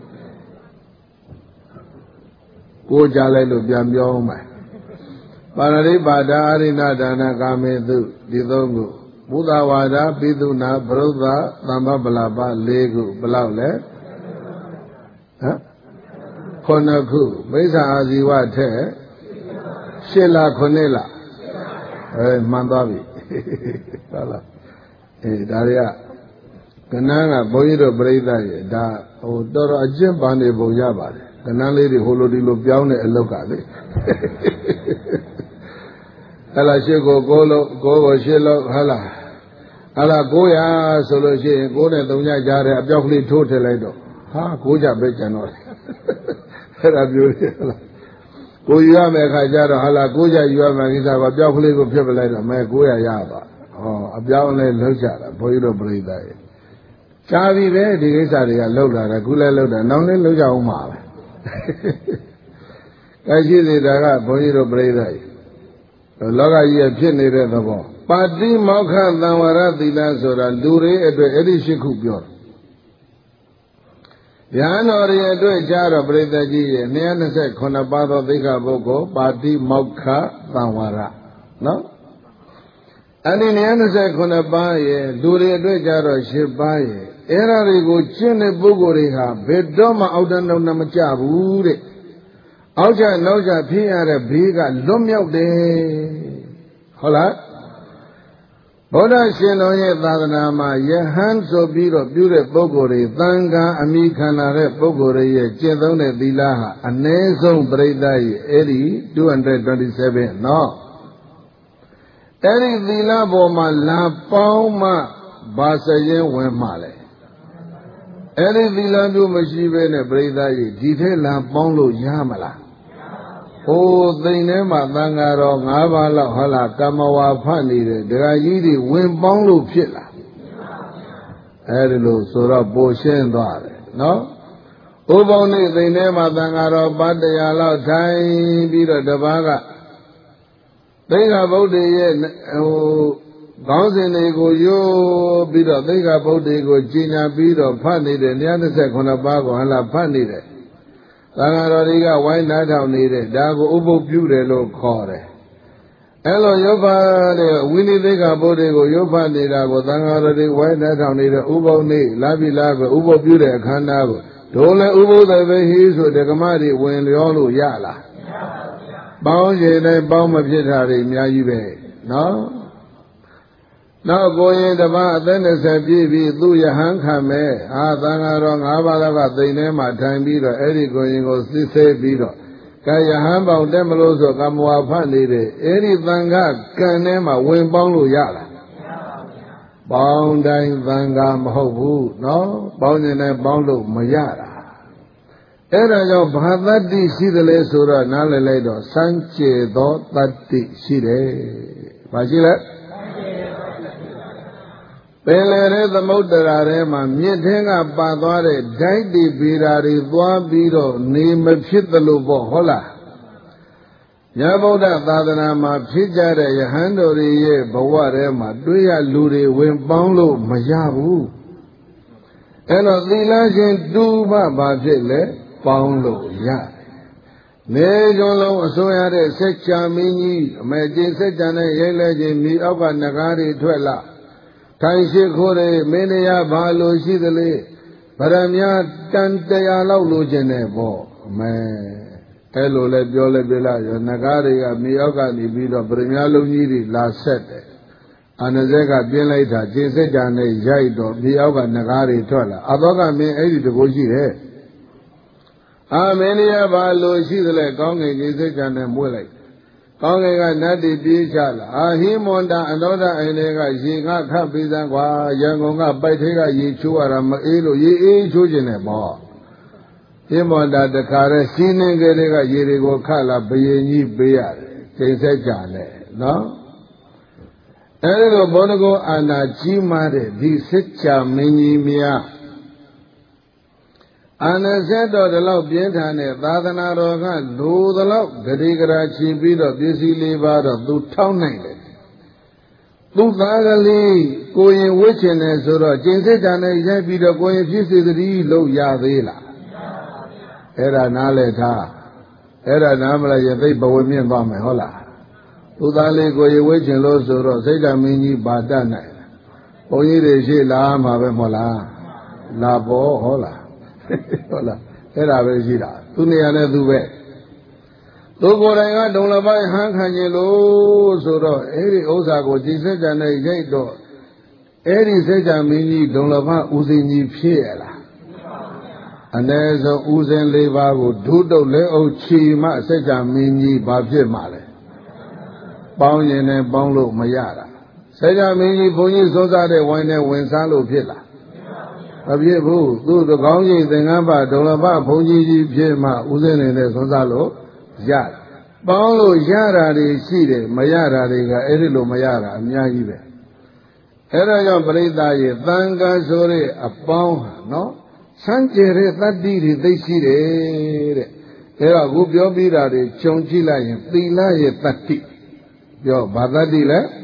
ကိုကြလိုက်လို့ပြန်ပြောအောင်မယ်ပါဏာတိပါဒအာရိဏဒါနကာမေတုဒီ၃ခုဘုဒ္ဓဝါဒပိသုနာပရုသသမ္ပပလပ၄ခုဘယ်လောက်လဲဟမ်9ခုမိစ္ဆာအာဇီဝထက်8လ9လမှန်သွားပြီဟုတ်လားဒါတွေကကဏ္ဍကဘုန်းကြီးတို့ပြိဿရဲ့ဒါတော်တော်အကျင့်ပန်နေပုံရပါတယ်ကဏ္ဍလေးတွေဟိုလိုဒီလိုပြောင်းတဲ့အလုပ်ကလေဟလာရှစ်ကို9လို့9ကို8လို့ဟလာဟလာ900ဆိုလို့ရှိရင်9နဲ့3ညကြားတဲ့အပြောက်ကလေးထိုးထည့်လိုက်တော့ဟာ9ကြပဲကျန်တော့အဲ့ဒါပြောရလားကိုယူရမယ်ခါကျတော့ဟလာ9ကြယူရမယ်ကိစ္စကပြောက်ကလေးကိုဖြစ်ပလိုက်တော့မဲ900ရပါအပြောင်းလဲလှုပ်ကြတာဘုန်းကြီးတို့ပြိဿရဲ့ရှားပြီပဲဒီကိစ္စတွေကလှုပ်လာတာခုလဲလှုပ်တာနောက်လဲလှုပ်ကြအောင်ပါပဲအဲရှိသေးတာကဘုန်းကြီးတို့ပြိဿရဲ့လောကကြီးဖြစ်နေတဲ့သဘောပါတိမောက္ခသံဝရသီလဆိုတာလူတွေအတွက်အဲ့ဒီ၈ခုပြောတယ်ဉာဏ်တော်ရဲ့အတွက်ကြားတော့ပြိဿကြီးရဲ့229ပါးသောသိက္ခာပုဂ္ဂိုလ်ပါတိမောက္ခသံဝရနော်အဲ့ဒီ229ပါးရဲ့လူတွေအတွက်ကြတော့10ပါးရဲ့အဲ့ဒါတွေကိုကျင့်တဲ့ပုဂ္ဂိုလ်တွေဟာဘယ်တော့မှအောက်တန်းနောက်မကျဘူးတဲ့အောက်ကျနောက်ကျဖြစ်ရတဲ့ဘေးကလွတ်မြောက်တယ်ဟုတ်လားဘုရားရှင်တော်ရဲ့သာသနာမှာယဟန်ဆိုပြီးတော့ပြုတဲ့ပုဂ္ဂိုလ်တွေသံဃာအမိခံလာတဲ့ပုဂ္ဂိုလ်တွေရဲ့ကျင့်သုံးတဲ့သီလဟာအ ਨੇ ဆုံးပြိဿရဲ့အဲ့ဒီ227နော်အဲ့ဒီသီလပေါ်မှာလာပေါင်းမှဘာစရင်ဝင်မှလဲအဲ့ဒီသီလမျိုးမရှိဘဲနဲ့ပြိဿရဲ့ဒီထဲလာပေါင်းလို့ရမလားဟိုသိမ့်ထဲမှာသံဃာတော်9ပါးလောက်ဟလာကမ္မဝါဖတ်နေတယ်ဒကာကြီးတွေဝင်ပေါင်းလို့ဖြစ်လာအဲ့ဒီလိုဆိုတော့ပိုရှင်းသွားတယ်နော်ဥပုံနေသိမ့်ထဲမှာသံဃာတော်ပါ100လောက်ထိုင်ပြီးတော့တပားကသိက္ခာပုဒ်ရဲ့ခေါင်းစဉ်တွေကိုရိုးပြီးတော့သိက္ခာပုဒ်တွေကိုကျင့်ညာပြီးတော့ဖတ်နေတဲ့229ပါးကိုဟလာဖတ်နေတယ်သံဃာတော်တွေကဝိုင်းနားထောင်နေတဲ့ဒါကိုဥပုပ်ပြုတယ်လို့ခေါ်တယ်အဲ့လိုရုပ်ဖတ်တဲ့ဝိနည်းသိက္ခာပုဒ်တွေကိုရုပ်ဖတ်နေတာကိုသံဃာတော်တွေဝိုင်းနားထောင်နေတဲ့ဥပုပ်နေ့လာပြီလားပဲဥပုပ်ပြုတဲ့အခမ်းအနားကိုဒ Dole Ubo the Vehi, so the Gamadi when the Olu Yala. Bound in Baum of Jetari, Miayibe. No? Now going the bar, then as a BB, do your hankame, Adana wrong, Avalaga, the name at time beater, Eddie going or say beater. Kaya hamba Demeloso, Kamua Pandide, Eddie Vanga, Kanema, Win Bongo Yala. Bound in Vanga Mahobu, no? Bound in a Bondo Mayara. Era yo Bhavati Sidale Sura, Nale Ledo, Sanche, Do, Tati, Side. Vajila? Pelere the Motorarema, Mietenga Padore, Daidi Birari, Duabiro, name of Chitalubo Hola. Yaboda Tadanama, Pijare, Yahandori, Bawarema, Duya Luri, Wimbanglo, Mayabu. And of the legend, Duba Bajele, Paulo, Ya. Nejolo, Soyare, Secha Mini, Majin Sechane, Yelejin, Mioka Nagari, Twella. Taishe Kore, Menea Balo Shidale, Paramia Tantaya Lujene Bo, Me, Elo Le Biole Bela, Nagari, Mioga, Nibido, Premialo Niri, La Sete, Anazega Bielata, Jesejane, Jaido, Mioga Nagari Tola, Adoga me 80 to go here. Amenia Balo Shidale, Gong and Jesejane Mulek. Kongega Nadi Bichala, Ahimonda, another Enega, Yiga Kapizangwa, Yangonga, Baitega, Yichuara, Mailo, Yi Chujinebo. Himonda, the Kare, Sinega, Yirigo Kala, Bayeni Bear, Tesejane, no? Ero Bonago and Ajimare, the Secha Minimia. Anazedo the law Bientane, Dadana Roga, do the law, Gadigara Chibido, busy Livado, do town name. Do Dagali, going witching as or Jinsejane, Yabido, going 53 low Yavila. Era Naleta, Era Namla Yabiba women Bame Hola. Do Dali going witching low Zoro, Sega Mini Badana. Oye La Mabemola, La Bo Hola. Hola, era Vegida. Tuniane Dube. Togoranga don't buy Hankanyelo, Soro, Eri Osago, Gisejane, Jado, Eri Seja Mini, don't love Uzini Piela. And there's a Uzen Levago, Dudo Leo Chima, Seja Mini, Babje Male. Bounyan and Bonglo Mayara. Seja Mini, Pony Zozade, Wine, Winsalo Pilla. Abibu, do the Gongi, the Namba, Dolaba, Ponji, Pima, Uzen and the Sonsalo, Yat. Paulo Yara, the Side, Mayara, Erilo Mayara, Miagibe. Erayon Breda, Tanga Sore, a pound, no? Sanchere, that did they see it. Era Gubio Bira, Chonchila, Pila, Tati. Yo, Badadila.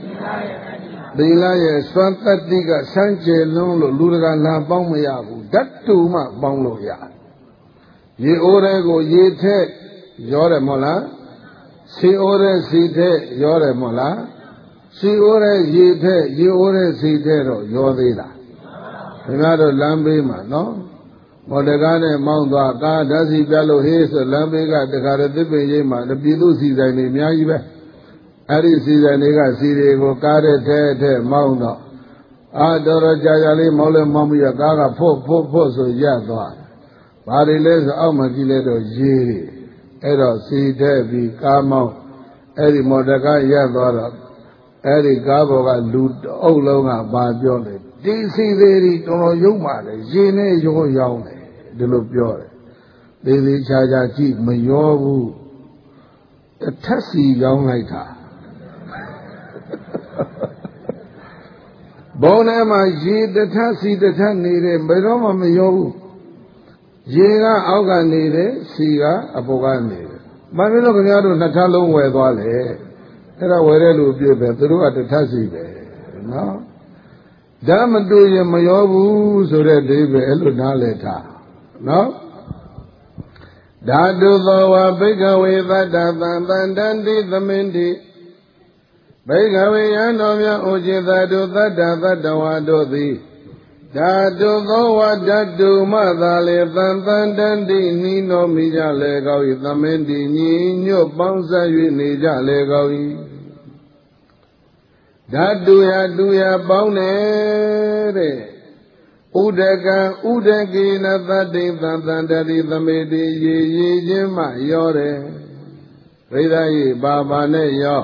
Bila Swanta Diga Sanche Lolo Luraga La Baumayabu, that too much Banglo Ya. Ye Orego Ye Te Yore Mola, Si Ore Si Te Yore Mola, Si Ore Ye Te Ye Ore Si Te Yodila. Primado Lambima, no? Modegane Mount Ga, Dazi Bello Haze, Lambiga, the Karadipe Yema, the Bidu season in Miagibe. Ari season nigga Siri go Kare Te Mount. Adora Jayali Mole Mamuya Gaga Po so Yadwa. Bariles Almagiledo Jiri. Edo Si Te Bi Kamo. Eri Modega Yadora. Eri Gaboga Lut Olonga Babiole. DC Lady Tono Yumade, Jine Yo Yone, the Lupiore. Lady Chajaji Mayobu. The Tessie young like her. Bonema Ji the Tassi the Tan needed, but Roma Mayo Jiga Auga needed, Siga, Aboga needed. Mamilo Gano Natalo Wevale, era Werelu Bibe, through at the Tassi. No? Damaduya Mayobu, so that they be Elunaleta. No? Dadu Loa Bigaway that Dandi the Mindi. Begawe Yanomia Ojida do that Dawado thee. ဓာတုသောဝဓာတုမသာလေသံတန်တန်တိနိနောမိကြလေကောဤသမင်းတိညီညွတ်ပေါင်းစပ်၍နေကြလေကောဤဓာတုယတူယပေါင်းနေတဲ့ဥဒကံဥဒကေနသတ္တိသံတန်တတိသမေတိရေရေချင်းမှရောတယ်ပရိသတ်ဤဘာဘာနဲ့ရော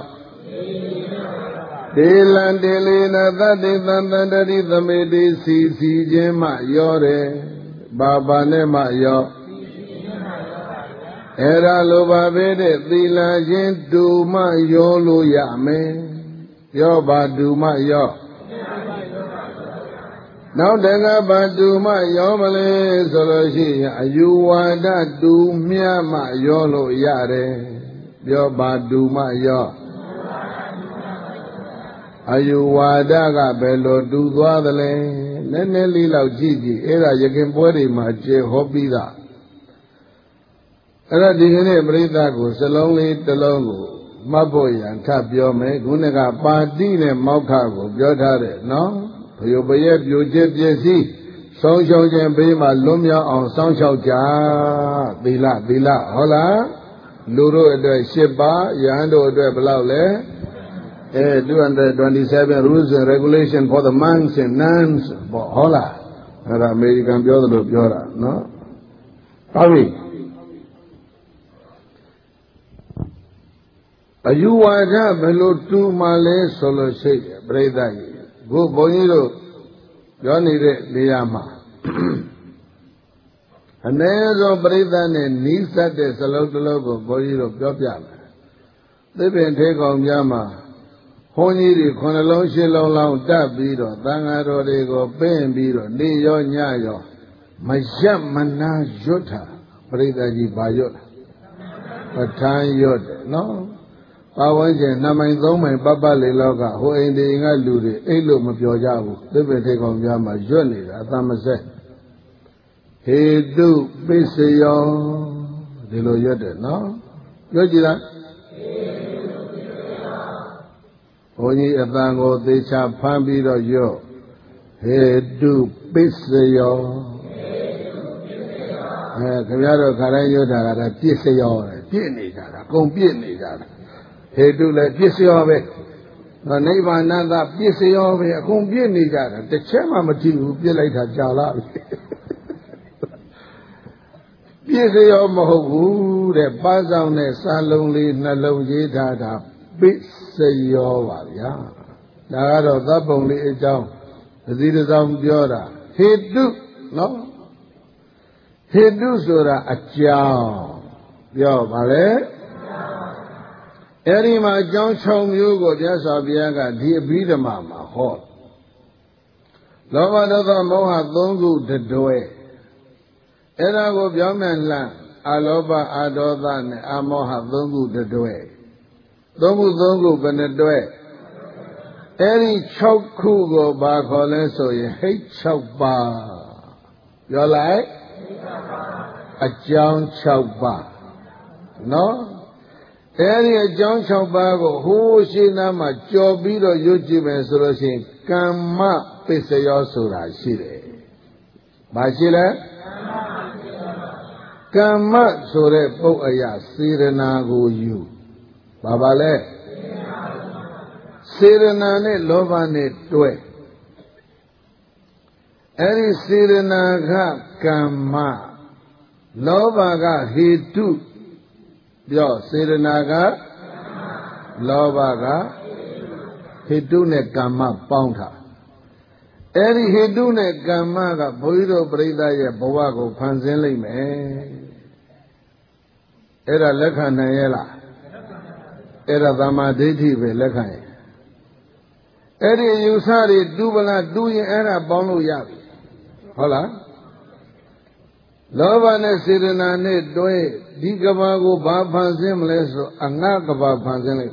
ဒေလံဒေလေနသတ္တိသံတန္တတိသမေတိစီစီခြင်းမှရောတယ်ဘာဘာနဲ့မှရောအဲ့ဒါလိုပါပဲတဲ့သီလချင်းတူမှရောလို့ရမယ်ရောပါတူမှရောနောက်တကဘာတူမှရောမလဲဆိုလို့ရှိရင်အယူဝါဒတူမြတ်မှရောလို့ရတယ်ပြောပါတူမှရောအယူဝါဒကဘယ်လိုတူသွားသလဲနည်းနည်းလေးလောက်ကြည့်ကြည့်အဲ့ဒါရခင်ပွဲတွေမှာကျေဟောပြီးသားအဲ့ဒါဒီကနေ့ပြိဿကိုစလုံးလေးတစ်လုံးကိုမှတ်ဖို့ရန်ထပ်ပြောမယ်ခုနကပါတိနဲ့မောက္ခကိုပြောထားတယ်နော်ဘယုပရဲ့ပြိုကျပစ္စည်းဆုံးရှုံးခြင်းဘေးမှာလွတ်မြောက်အောင်စောင့်ရှောက်ကြသီလဟုတ်လားလူတို့အတွက်10ပါးယဟန်တို့အတွက်ဘယ်လောက်လဲ227 rules and regulation for the monks and nuns ဟုတ်လားအဲ့ဒါအမေရိကန်ပြောသလိုပြောတာနော်ဟုတ်ပြီအယူဝါဒဘယ်လိုတူမှလဲဆိုလို့ရှိတယ်ပြိဿကြီးခုဘုန်းကြီးတို့ပြောနေတဲ့နေရာမှာအနည်းဆုံးပြိဿနဲ့နီးစပ်တဲ့စလုံးတစ်လုံးကိုဘုန်းကြီးတို့ပြောပြမယ်သစ်ပင်ထေကောင်ပြမှာဘုန်းကြီးတွေခုနှလုံးရှင်းလုံးလောင်းတက်ပြီးတော့သံဃာတော်တွေကိုပင့်ပြီးတော့နေရောညရောမရက်မနာရွတ်တာပရိသတ်ကြီးဘာရွတ်ပဋ္ဌာန်းရွတ်တယ်နော်ပါဝန်းကျင်2မိုင်3မိုင်ပတ်ပတ်လေးလောက်ကဟိုအိမ်ဒီကလူတွေအိတ်လို့မပြောကြဘူးသစ်ပင်ထိတ်ကောင်ပြမှာရွတ်နေတာအသမစဲဟေတုပိစယောဒီလိုရွတ်တယ်နော်ပြောကြည့်လားဘုန်းကြီးအတန်ကိုသေချာဖမ်းပြီးတော့ရော့ဟေတုပိစယောခင်ဗျားတို့ခါတိုင်းရွတ်တာကပြစ်စယောတယ်ပြစ်နေကြတာအကုန်ပြစ်နေကြတာဟေတုလည်းပြစ်စယောပဲနိဗ္ဗာန်တပြစ်စယောပဲအကုန်ပြစ်နေကြတာတစ်ချက်မှမကြည့်ဘူးပြစ်လိုက်တာကြာလာပြီပြစ်စယောမဟုတ်ဘူးတဲ့ပါးဆောင်တဲ့စာလုံးလေးနှလုံးရေးထားတာပိစယောပါဗျာဒါကတော့သဗ္ဗုံလေးအကြောင်းအစည်းတစ်စောင်းပြောတာဟေတုနော်ဟေတုဆိုတာအကြောင်းပြောပါလေအဲ့ဒီမှာအကြောင်း6မျိုးကိုမြတ်စွာဘုရားကဒီအဘိဓမ္မာမှာဟောလောဘဒေါသမောဟ3ခုတတွဲအဲ့ဒါကိုပြောင်းပြန်လှအလောဘအဒေါသနဲ့အမောဟ3ခုတတွဲ3ခုဘယ်နှတွဲအဲ့ဒီ6ခုကိုဘာခေါ်လဲဆိုရင်ဟိတ်6ပါးပြောလိုက်အကြောင်း6ပါးနော်အဲ့ဒီအကြောင်း6ပါးကိုဟိုးရှိနာမှာကြော်ပြီးတော့ရွတ်ကြည့်မယ်ဆိုလို့ရှိရင်ကမ္မပစ္စယောဆိုတာရှိတယ်။ဘာရှိလဲကမ္မဆိုတဲ့ပုတ်အရာစေရနာကိုယူဘာလဲစေရနာနဲ့လောဘနဲ့တွဲအဲ့ဒီစေရနာကကမ္မလောဘကဟေတုပြောစေရနာကလောဘကဟေတုနဲ့ကမ္မပေါင်းတာအဲ့ဒီဟေတုနဲ့ကမ္မကဘုန်းကြီးတို့ပြိဿရဲ့ဘဝကိုဖန်ဆင်းလိုက်မယ်အဲ့ဒါလက်ခံနိုင်ရဲ့လားအဲ့ဒါသမာဓိဋ္ဌိပဲလက်ခံရဲ့အဲ့ဒီယူဆတွေတူပလားတူရင်အဲ့ဒါပေါင်းလို့ရပြီဟုတ်လားလောဘနဲ့စေတနာနဲ့တွဲဒီကဘာကိုဘာဖန်ဆင်းမလဲဆိုအငါကဘာဖန်ဆင်းလိုက်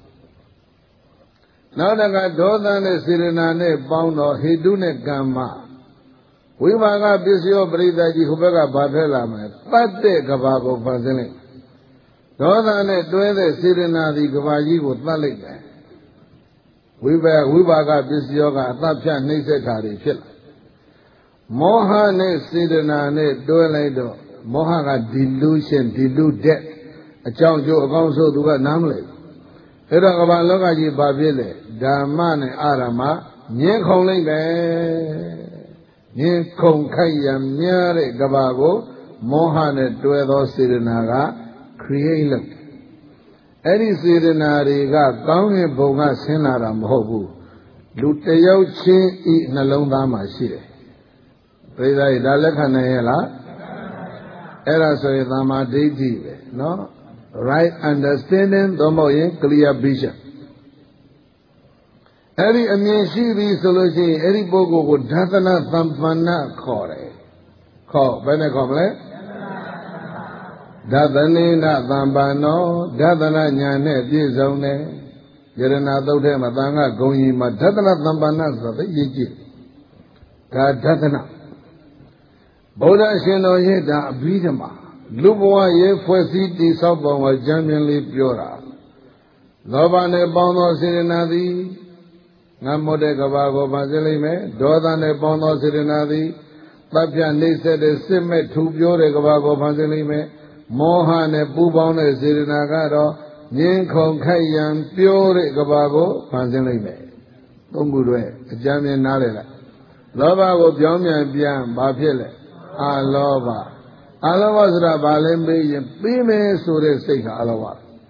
နောက်တကဒေါသနဲ့စေတနာနဲ့ပေါင်းတော့ဟေတုနဲ့ကမ္မဝိပါကပစ္စယောပရိသတ်ကြီးဟိုဘက်ကဘာထည့်လာမလဲတတ်တဲ့ကဘာကိုဖန်ဆင်းလိုက်ဒေါသနဲ့တွဲတဲ့စေတနာဒီကဘာကြီးကိုတတ်လိုက်တယ်ဝိပါကပစ္စယောကအသဖြတ်နှိမ့်ဆက်တာတွေဖြစ်လာမောဟနဲ့စေတနာနဲ့တွဲလိုက်တော့မောဟက delusion deluded အကြောင်းကျိုးအကောင်းဆုံးသူကနားမလဲအဲ့တော့ကမ္ဘာလောကကြီးဘာဖြစ်လဲဓမ္မနဲ့အာရမငင်းခုန်လိုက်ပဲငင်းခုန်ခိုက်ရများတဲ့ကမ္ဘာကိုမောဟနဲ့တွဲသောစေတနာက create လုပ်အဲ့ဒီစေတနာတွေကကောင်းတဲ့ဘုံကဆင်းလာတာမဟုတ်ဘူးလူတယောက်ချင်းဤနှလုံးသားမှာရှိတယ်ပြိဿရေဒါလက်ခံနိုင်ရဲ့လားအဲ့ဒါဆိုရင်သမ္မာဒိဋ္ဌိပဲနော် right understanding သို့မဟုတ်ရင် clear vision အဲ့ဒီအမြင်ရှိပြီဆိုလို့ရှိရင်အဲ့ဒီပုဂ္ဂိုလ်ကိုဒါသနာသမ္ပန္နခေါ်တယ်ခေါ်ဘယ်နဲ့ခေါ်မလဲဒသနေနသမ္ပန္နောဒသနာညာနဲ့ပြည့်စုံတယ်ယရဏသုတ်ထဲမှာသံဃာဂုံကြီးမှာဒသနာသမ္ပန္နဆိုတဲ့ရေးကြည့်ဒါဒသနာဗုဒ္ဓရှင်တော်ရဲ့ဒါအဘိဓမ္မာလူဘဝရဲ့ဖွဲ့စည်းတည်ဆောက်ပုံကိုကြံပြင်းလေးပြောတာလောဘနဲ့ပေါင်းသောစေတနာသည်ငတ်မွတ်တဲ့ကဘာကိုပါစေလိမ့်မယ်ဒေါသနဲ့ပေါင်းသောစေတနာသည်တပ်ပြနှိမ့်ဆက်တဲ့စစ်မဲ့ထူပြောတဲ့ကဘာကိုပါစေလိမ့်မယ်မောဟနဲ့ပူပေါင်းတဲ့စေတနာကတော့ငင်းခုန်ခိုက်ရန်ပြောတဲ့ကဘာကိုဖန်ဆင်းလိုက်မယ်သုံးခုတွဲအကြမ်းမြင်နားလေလားလောဘကိုပြောင်းပြန်ဘာဖြစ်လဲအာလောဘဆိုတာဘာလဲမေးရင်ပြီးမယ်ဆိုတဲ့စိတ်ကအလောဘ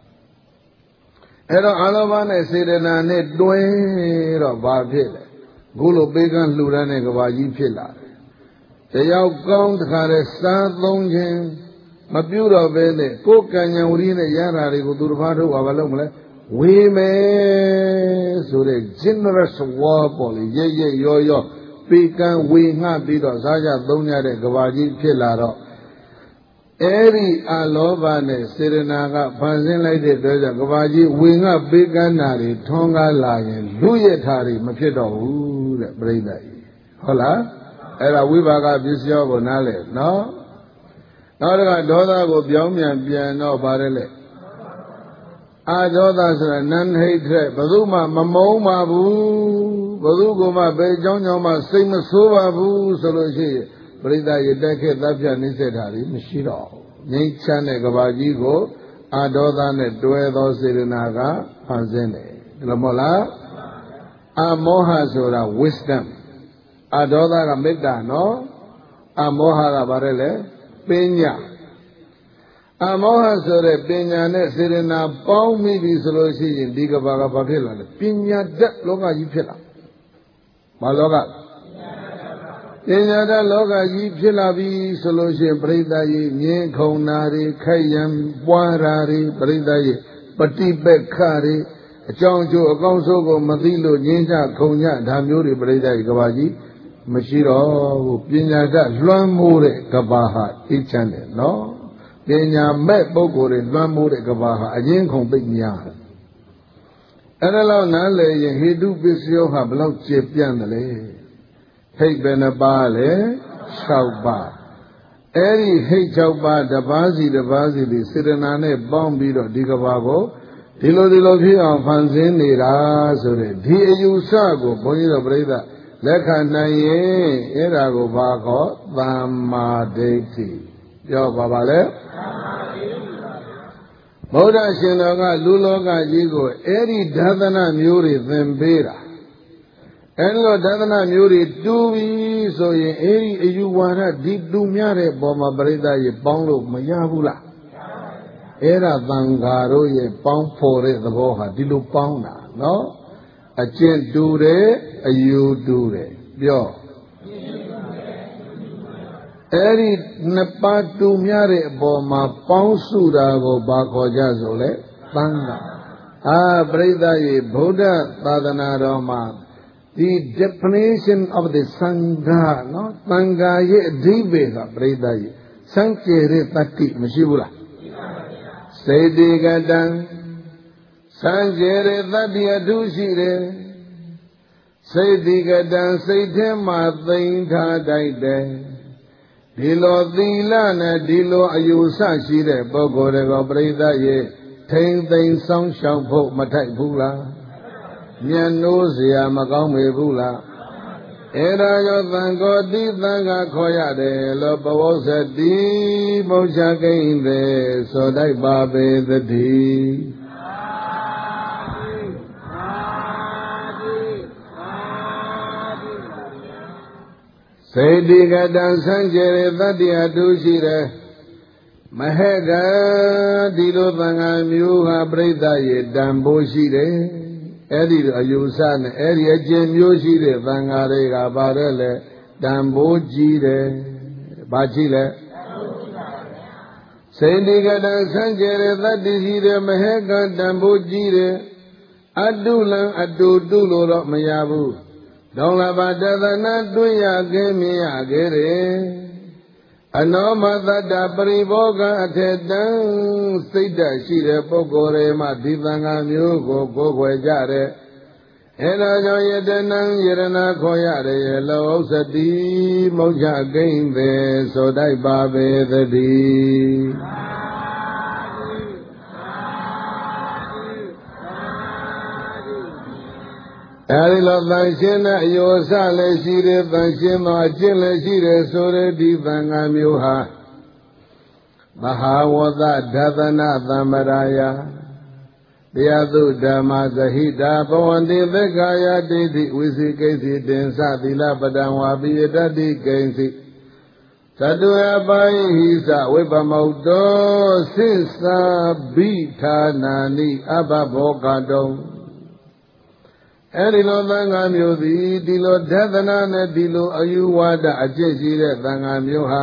အဲ့တော့အာလောဘနဲ့စေတနာနဲ့တွဲတော့ဘာဖြစ်လဲခုလိုပေးကမ်းလှူဒန်းတဲ့ကဘာကြီးဖြစ်လာတယ်တယောက်ကောင်းတခါတည်းစားသုံးခြင်းမပြုတော့ဘဲနဲ့ကိုယ်ကံဉာဏ်ဝိရိယနဲ့ရတာတွေကိုသူတစ်ပါးထုတ်ဘာလုပ်မလဲဝေမယ်ဆိုတဲ့ generous word ပေါ်လေရဲရောပေကံဝေငှပြီးတော့စားကြသုံးကြတဲ့ကဘာကြီးဖြစ်လာတော့အဲ့ဒီအလောဘနဲ့စေရနာကဖန်ဆင်းလိုက်တဲ့အတွက်ကြောင့်ကဘာကြီးဝေငှပေကံနာတွေထွန်းကားလာရင်လူရထားတွေမဖြစ်တော့ဘူးတဲ့ပြိဿကြီးဟုတ်လားအဲ့ဒါဝိပါကပစ္စယောကိုနားလဲနော်နောက်တစ်ခါဒေါသကိုပြောင်းပြန်တော့ပါတယ်လေအာဒေါသဆိုတာနန္ဟိတ်တဲ့ဘယ်သူမှမမုန်းပါဘူးဘယ်သူကမှဘယ်ကြောင်းမှစိတ်မဆိုးပါဘူးဆိုလို့ရှိရင်ပရိသတ်ရတက်ခဲ့တပ်ပြနှိမ့်ဆက်တာတွေမရှိတော့ငြိမ်းချမ်းတဲ့ကဘာကြီးကိုအာဒေါသနဲ့တွဲသောစေတနာကဖန်ဆင်းတယ်ဒီလိုမဟုတ်လားအမောဟဆိုတာ wisdom အာဒေါသကမေတ္တာနော်အမောဟကဘာလဲလဲပညာအမောဟဆိုတဲ့ပညာနဲ့စေရနာပေါင်းမိပြီဆိုလို့ရှိရင်ဒီကဘာကဘာဖြစ်လာလဲပညာတတ်လောကကြီးဖြစ်လာဘာလောကပညာတတ်လောကကြီးဖြစ်လာပြီဆိုလို့ရှိရင်ပရိသတ်ကြီးငင်းခုန်နာတွေခိုက်ရန်ပွားတာတွေပရိသတ်ကြီးပฏิပက္ခတွေအကြောင်းကျိုးအကောင်းဆုံးကိုမသိလို့ငင်းကြခုန်ကြဒါမျိုးတွေပရိသတ်ကြီးကဘာကြီးမရှိတော့ဘူးပညာတတ်လွှမ်းမိုးတဲ့ကဘာဟာသိချမ်းတယ်နော်ပညာမဲ့ပုဂ္ဂိုလ်တွေလွှမ်းမိုးတဲ့ကဘာဟာအရင်ခုန်သိများတယ်အဲ့ဒါလောက်နားလည်ရင်ဟိတုပစ္စယောဟာဘယ်လောက်ကျေပြန့်တယ်လဲဟိတ်ပဲနှပါလေ6ပါးအဲ့ဒီဟိတ်6ပါးတစ်ပါးစီဒီစေတနာနဲ့ပေါင်းပြီးတော့ဒီကဘာကိုဒီလိုဖြစ်အောင်ဖန်ဆင်းနေတာဆိုတဲ့ဒီအယူဆကိုဘုန်းကြီးတို့ပြိဿလက်ခံနိုင်ရင်အဲ့ဒါကိုဘာခေါ်သမ္မာဒိဋ္ဌိပြောပါလေဗုဒ္ဓရှင်တော်ကလူလောကကြီးကိုအဲ့ဒီဒသနာမျိုးတွေသင်ပေးတာအဲ့လိုဒသနာမျိုးတွေတူပြီဆိုရင်အဲ့ဒီအယူဝါဒဒီတူများတဲ့ပေါ်မှာပရိသတ်ရေပေါင်းလို့မရဘူးလားအဲ့ဒါသံဃာတို့ရဲ့ပေါင်းဖော်တဲ့သဘောဟာဒီလိုပေါင်းတာနော်အကျင့်တူတယ်အယူတူတယ်ပြောအဲ့ဒီနှစ်ပါးတူများတဲ့အပေါ်မှာပေါင်းစုတာကိုဘာခေါ်ကြဆိုလဲသံဃာပရိသတ်ရေဗုဒ္ဓသာသနာတော်မှာဒီ definition of the sangha နော်သံဃာရဲ့အဓိပ္ပာယ်ကပရိသတ်ရေစံကြယ်တဲ့တတ္တိမရှိဘူးလားစေတိကတံစံကြယ်တဲ့တတ္တိအထုရှိတယ်စေတိကတံစိတ်ထဲမှာသိမ့်ထားတိုက်တယ်ဒီလိုသီလနဲ့ဒီလိုအယူဆရှိတဲ့ပုဂ္ဂိုလ်တွေကပရိသတ်ရဲ့ထိမ့်သိမ့်ဆောင်ရှောက်ဖို့မထိုက်ဘူးလားမျက်နှိုးเสียမကောင်းမေဘူးလား era yo tangoti tanga khoyade lo pawosati moksha kainde sodai babe thati Saiti katan sanjere thati atushire Mahega dilo thanga myuha praita ye dambo shire Edi ayusane edi ajen myo shire thanga rega barele dambo jire Bachile Saiti katan sanjere thati shire mahega dambo jire Adulan adudulo ro mayabu Dongla badadana duya gemiya gere Anomadada pariboga atetan Sita shire pokore ma dithanga myuko kokwe jare Ela jo yedanang yerana koyare Yelo sati moksha kainde sodai babe thati Arilo Tanshina Yosa Leshire Tanshino Achille Shire Sore Divanga Myuha Mahawada Dadana Thamaraya Dhyadu Dhamma Sahita Bhavandi Vekaya Diti Visikesi Densa Dila Padamwa Biyadati Kensi Saduya Bai Hisa Vipamauto Sisa Bita Nani Abba Bhokadong Erilo thanga myo thi dilo dathana ne dilo ayuwada ajit shi de thanga myo ha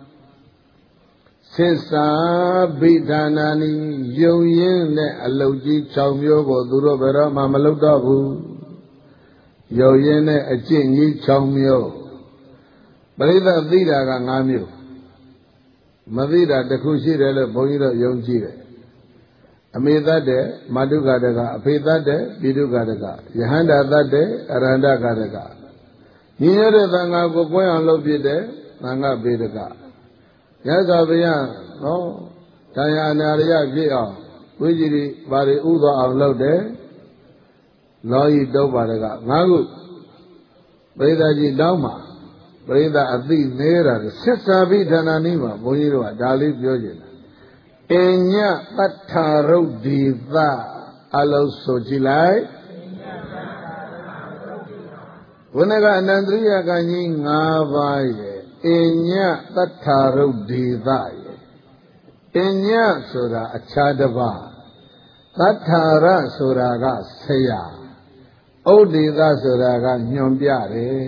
sissa bidhanani yုံရင်းနဲ့အလုတ်ကြီး6မျိုးကိုသူတို့ဘယ်တော့မှမလုပ်တော့ဘူးယုံရင်းနဲ့အကျင့်ကြီး6မျိုးပရိသတ်သိတာက5မျိုးမသိတာတစ်ခုရှိတယ်လို့ဘုန်းကြီးတို့ယုံကြည်တယ်အမေသတ်တဲ့မတုကတကအဖေသတ်တဲ့ပိတုကတကယဟန္တာသတ်တဲ့အရဟန္တကတကညီရတဲ့သံဃာကိုကွဲအောင်လုပ်ဖြစ်တဲ့သံဃာပေတကရသော်ဘုရားနော်တရားအနာရယဖြစ်အောင်ဝိဇ္ဇိပါရိဥသောအောင်လုပ်တဲ့လောဤတုပ်ပါတက5ခုပရိသတ်ကြီးတောင်းမှာပရိသတ်အသိနေတာဆက်စာပိဌာနာနည်းမှာဘုန်းကြီးတို့ကဒါလေးပြောကြတယ်အညပဋ္ဌာရုဒ္ဓိသအလုံးဆိုကြည့်လိုက်ဘုန်းကအနန္တရိယကကြီး5ပါးရဲ့အညပဋ္ဌာရုဒ္ဓိသရဲ့အညဆိုတာအခြားတစ်ပါးပဋ္ဌာရဆိုတာကဆရာဥဒ္ဓိသဆိုတာကညွန်ပြတယ်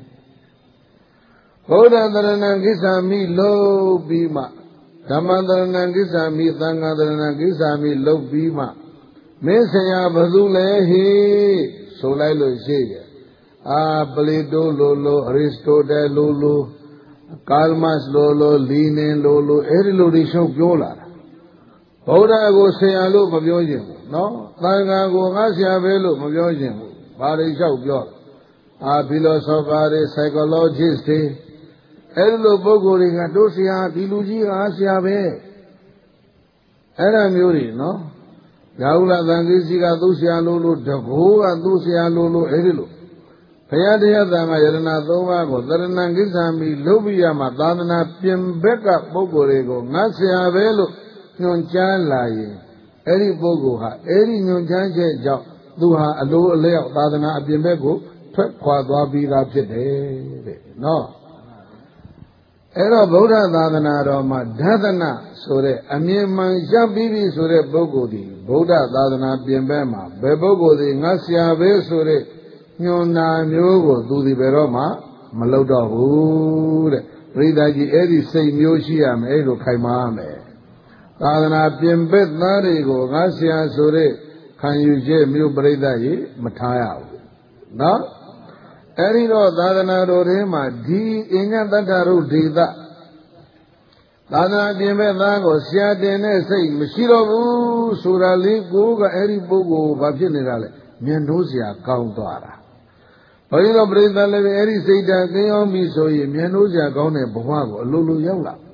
ဘုရားတရဏံကိစ္ဆာမိလို့ပြီးမှဓမ္မတရဏံကိစ္ဆာမိသံဃာတရဏံကိစ္ဆာမိလုပ်ပြီးမှမင်းဆရာဘသူလဲဟိဆိုလိုက်လို့ရှိတယ်ပလေတိုလိုအရစ္စတိုတယ်လိုကာလမတ်လိုလီနင်လိုအဲ့ဒီလိုတွေရှုပ်ပြောလာတာဗုဒ္ဓကိုဆရာလို့မပြောခြင်းဘူးနော်သံဃာကိုငါဆရာပဲလို့မပြောခြင်းဘူးဘာတွေလျှောက်ပြောဖီလိုဆိုဖာတွေ psychologist တွေအဲ့ဒီလိုပုဂ္ဂိုလ်တွေကတို့ဆရာဒီလူကြီးကဆရာပဲအဲ့ဒါမျိုးတွေနော်ရာဟုလသံဃိစီကသူ့ဆရာလို့တကိုးကသူ့ဆရာလို့အဲ့ဒီလိုဘုရားတရားသံဃာယရဏ3ပါးကိုသရဏံကိစ္ဆာမိလုပ်ပြရမှာသာသနာပြင်ဘက်ကပုဂ္ဂိုလ်တွေကိုငါဆရာပဲလို့ညွှန်ကြားလာရင်အဲ့ဒီပုဂ္ဂိုလ်ဟာအဲ့ဒီညွှန်ကြားချက်ကြောင့်သူဟာအလိုအလျောက်သာသနာအပြင်ဘက်ကိုထွက်ခွာသွားပြီးသားဖြစ်တယ်တဲ့နော်အဲ့တော့ဗုဒ္ဓသာသနာတော်မှာဓသနဆိုတဲ့အမြင်မှန်ရပ်ပြီးပြီဆိုတဲ့ပုဂ္ဂိုလ်ဒီဗုဒ္ဓသာသနာပြင်ဘက်မှာဘယ်ပုဂ္ဂိုလ်ဒီငါဆရာပဲဆိုတဲ့ညွန်နာမျိုးကိုသူဒီဘယ်တော့မှမလုပ်တော့ဘူးတဲ့ပရိသတ်ကြီးအဲ့ဒီစိတ်မျိုးရှိရမယ်အဲ့လိုခိုင်မာရမယ်သာသနာပြင်ဘက်သားတွေကိုငါဆရာဆိုတဲ့ခံယူချက်မျိုးပရိသတ်ကြီးမထားရဘူးနော်အဲ့ဒီတော့သာသနာတော်ထဲမှာဒီအညတတ္တရုဒိသသာသနာပြင်မဲ့သားကိုဆရာတင်တဲ့စိတ်မရှိတော့ဘူးဆိုတာလေးကိုကအဲ့ဒီပုဂ္ဂိုလ်ဘာဖြစ်နေတာလဲဉာဏ်တိုးစရာကောင်းသွားတာဘုရားတော်ပြိဿလည်းအဲ့ဒီစိတ်ဓာတ်ကင်းအောင်ပြီဆိုရင်ဉာဏ်တိုးစရာကောင်းတဲ့ဘဝကိုအလိုလိုရောက်လာ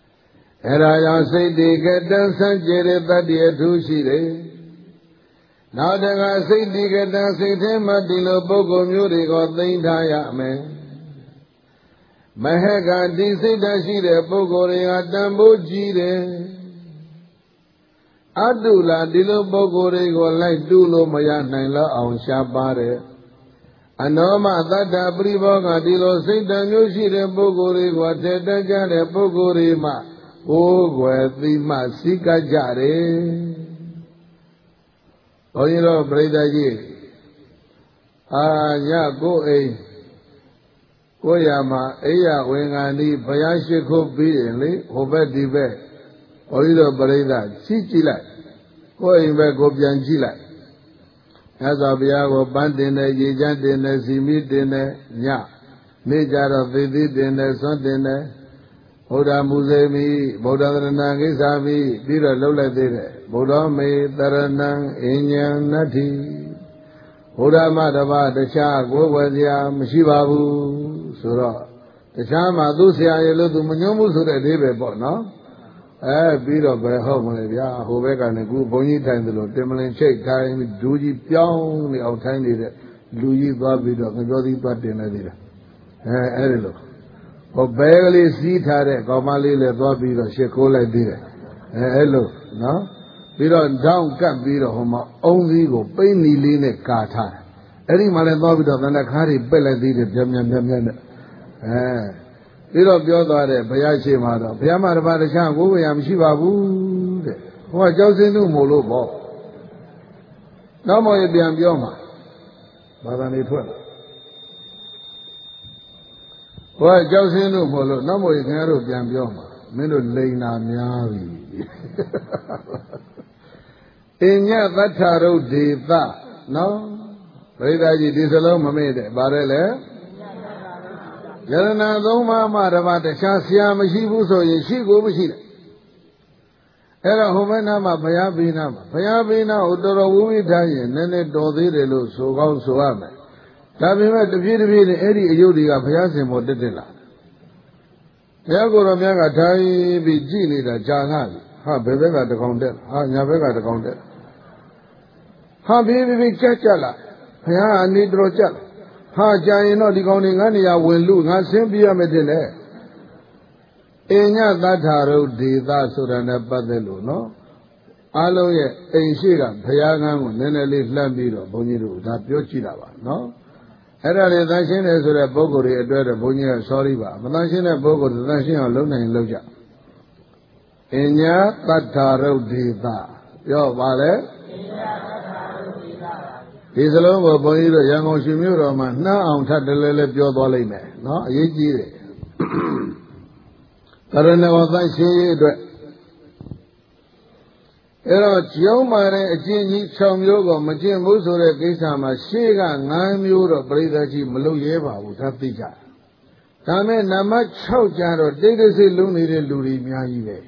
အဲ့ဒါကြောင့်စိတ်တွေကတန်းဆန်းကျဲတဲ့တတ္တိအထူးရှိတယ်နောက်တကစိတ်တိကတံစိတ်ထဲမှာဒီလိုပုဂ္ဂိုလ်မျိုးတွေကိုသိမ့်ထားရမယ်မဟကဒီစိတ်ဓာတ်ရှိတဲ့ပုဂ္ဂိုလ်တွေကတန်ဖိုးကြီးတယ်အတုလာဒီလိုပုဂ္ဂိုလ်တွေကိုလိုက်တူလို့မရနိုင်တော့အောင်ရှားပါတယ်အနောမသတ္တပရိဘောကဒီလိုစိတ်ဓာတ်မျိုးရှိတဲ့ပုဂ္ဂိုလ်တွေကိုထက်တကြတဲ့ပုဂ္ဂိုလ်တွေမှဘိုးကွယ်သိမှစိကကြတယ်ဘုန်းကြီးတို့ပြိဿကြီးညကိုအိမ်ကိုရမှာအိယဝင်္ဂန်ဒီဘုရားရှိခိုးပြီးရင်လေဟိုဘက်ဒီဘက်ဘုန်းကြီးတို့ပြိဿကြည့်လိုက်ကိုအိမ်ဘက်ကိုပြန်ကြည့်လိုက်မြတ်စွာဘုရားကိုပန်းတင်တယ်ရေချမ်းတင်တယ်စီမီတင်တယ်ညနေကြတော့သေသေးတင်တယ်ဆွမ်းတင်တယ်ဗုဒ္ဓမူစေမိဗုဒ္ဓသရဏံကိစ္ဆာမိပြီးတော့လှုပ်လိုက်သေးတယ်ဗုဒ္ဓမေတရဏံအဉ္ဉံနတ္ထိဘုရားမတပါတခြားကိုယ်ဝယ်စရာမရှိပါဘူးဆိုတော့တခြားမှာသူ့ဆရာရဲ့လို့သူမညွှန်းဘူးဆိုတဲ့အဓိပ္ပာယ်ပေါ့နော်ပြီးတော့ဘယ်ဟုတ်မလဲဗျာဟိုဘက်ကလည်းခုဘုန်းကြီးထိုင်တယ်လို့တင်မလင်ချိတ်ထိုင်ဒူးကြီးပြောင်းနေအောင်ထိုင်နေတဲ့လူကြီးသွားပြီးတော့ငကြောသီးသွားတင်နေသေးတယ်အဲ့ဒီလိုဟိုဘဲကလေးစီးထားတဲ့ကောင်မလေးလည်းသွားပြီးတော့ရှစ်ခိုးလိုက်သေးတယ်အဲ့လိုနော်ပြီးတော့ဓာတ်ကပ်ပြီးတော့ဟိုမှာအုံစည်းကိုပိန်းနီလေးနဲ့ကာထားတယ်အဲ့ဒီမှာလည်းသွားပြီးတော့သန္တာခါးတွေပက်လိုက်သေးတယ်ပြန်နဲ့ပြီးတော့ပြောသွားတယ်ဘုရားရှိခိုးတော့ဘုရားမတပါးတခြားကိုယ်ဝေယမရှိပါဘူးတဲ့ဟိုကကြောက်စင်းသူမို့လို့ပေါ့နောက်မှပြန်ပြောမှာဘာသာနေထွက်လာဟိုကကြောက်စင်းသူမို့လို့နောက်မှခင်ဗျားတို့ပြန်ပြောမှာမင်းတို့လိန်နာများပြီအညသတ္ထရုဒ္ဒေသနော်ပရိသတ်ကြီးဒီစလုံးမမေ့တဲ့ဗါရဲလေယရဏသုံးပါးမှတပါးတခြားဆရာမရှိဘူးဆိုရင်ရှိကိုမရှိတယ်အဲ့တော့ဟိုဘက်နားမှာဘုရားဘေးနားမှာဘုရားဘေးနားကိုတော်တော်ဝိဝိထားရင်နည်းနည်းတော်သေးတယ်လို့ဆိုကောင်းဆိုရမယ်ဒါပေမဲ့တပြေးနဲ့အဲ့ဒီအယုတ်တွေကဘုရားရှင်ပေါ်တက်လာဘုရားကိုယ်တော်မြတ်ကထိုင်ပြီးကြည်နေတာကြာငါပြီဟာဘယ်ဘက်ကတကောင်တက်ဟာညာဘက်ကတကောင်တက်ဟာပြေးကြက်လာဘုရားအနေတော်ကြက်ဟာကြာရင်တော့ဒီကောင်တွေငါနေရာဝင်လူငါဆင်းပြရမယ်တင်တယ်အညသတ္ထရုဒ္ဒေသဆိုတာနဲ့ပတ်သက်လို့နော်အားလုံးရဲ့အိမ်ရှိကဘုရားကန်းကိုနည်းနည်းလေးလှမ်းပြီးတော့ဘုန်းကြီးတို့ဒါပြောကြည့်တာပါနော်အဲ့ဒါလေသန့်ရှင်းတယ်ဆိုတဲ့ပုဂ္ဂိုလ်တွေအတွက်တော့ဘုန်းကြီးက sorry ပါမသန့်ရှင်းတဲ့ပုဂ္ဂိုလ်တွေသန့်ရှင်းအောင်လုပ်နိုင်လုပ်ကြအညသတ္ထရုဒ္ဒေသပြောပါလေဒီစလုံးကိုဘုန်းကြီးတို့ရန်ကုန်ရှင်မြို့တော်မှာနှမ်းအောင်ထပ်တလဲလဲပြောသွားလိမ့်မယ်နော်အရေးကြီးတယ်ကရဏဂောသန့်ရှင်းရေးအတွက်အဲ့တော့ကျုံးမာတဲ့အကျင့်ကြီး6မျိုးကိုမကျင့်ဘူးဆိုတဲ့ကိစ္စမှာရှေ့က9မျိုးတော့ပြိဿကြီးမလုပ်ရဲပါဘူးဒါသိကြဒါမဲ့နံပါတ်6ကျတော့တိတ်တဆိတ်လုံးနေတဲ့လူတွေအများကြီးပဲ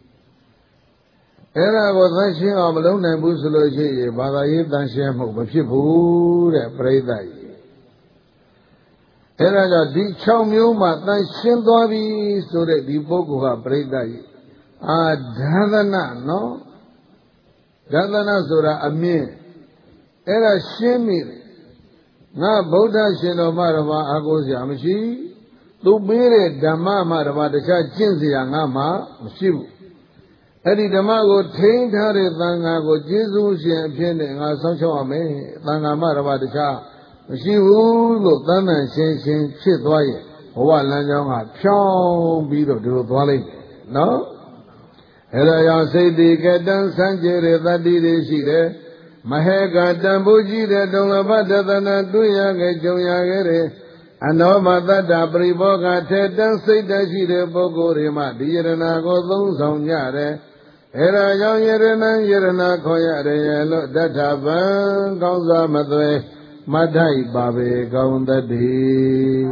အဲ့ဒါကိုသန့်ရှင်းအောင်မလုပ်နိုင်ဘူးဆိုလို့ရှိရင်ဘာသာရေးသန့်ရှင်းမှုမဖြစ်ဘူးတဲ့ပြိဿကြီးအဲ့ဒါကြောင့်ဒီ6မျိုးမှသန့်ရှင်းသွားပြီဆိုတဲ့ဒီပုဂ္ဂိုလ်ဟာပြိဿကြီးဒါသနာနော်ဒါသနာဆိုတာအမြင့်အဲ့ဒါရှင်းပြီငါဗုဒ္ဓရှင်တော်မှတပါးအာကိုစရာမရှိသူပေးတဲ့ဓမ္မမှတပါးတခြားကျင့်စရာငါမှမရှိဘူးအဲ့ဒီဓမ္မကိုထိန်းထားတဲ့သံဃာကိုကျေးဇူးရှင်အဖြစ်နဲ့ငါဆောင်းချောက်ရမယ်သံဃာမှတပါးတခြားမရှိဘူးလို့သမ်းသန့်ရှင်းဖြစ်သွားရင်ဘဝလမ်းကြောင်းကဖြောင်းပြီးတော့ဒီလိုသွားလိမ့်မယ်နော်အဲ့ဒါကြောင့်စိတ်တိကတံစံကြရတတ္တိတွေရှိတယ်မဟေကတံဘူးကြီးတဲ့ဒုံလဘတသနာတွေ့ရခဲ့ကြုံရခဲ့တယ်အနောမတတ္တပရိဘောဂထေတံစိတ်တရှိတဲ့ပုဂ္ဂိုလ်တွေမှဒီယရဏကိုသုံးဆောင်ကြတယ်အဲ့ဒါကြောင့်ယရဏခေါ်ရတယ်လို့တထဗံကောင်းစွာမသွဲမထိုက်ပါပေကောင်းတည်း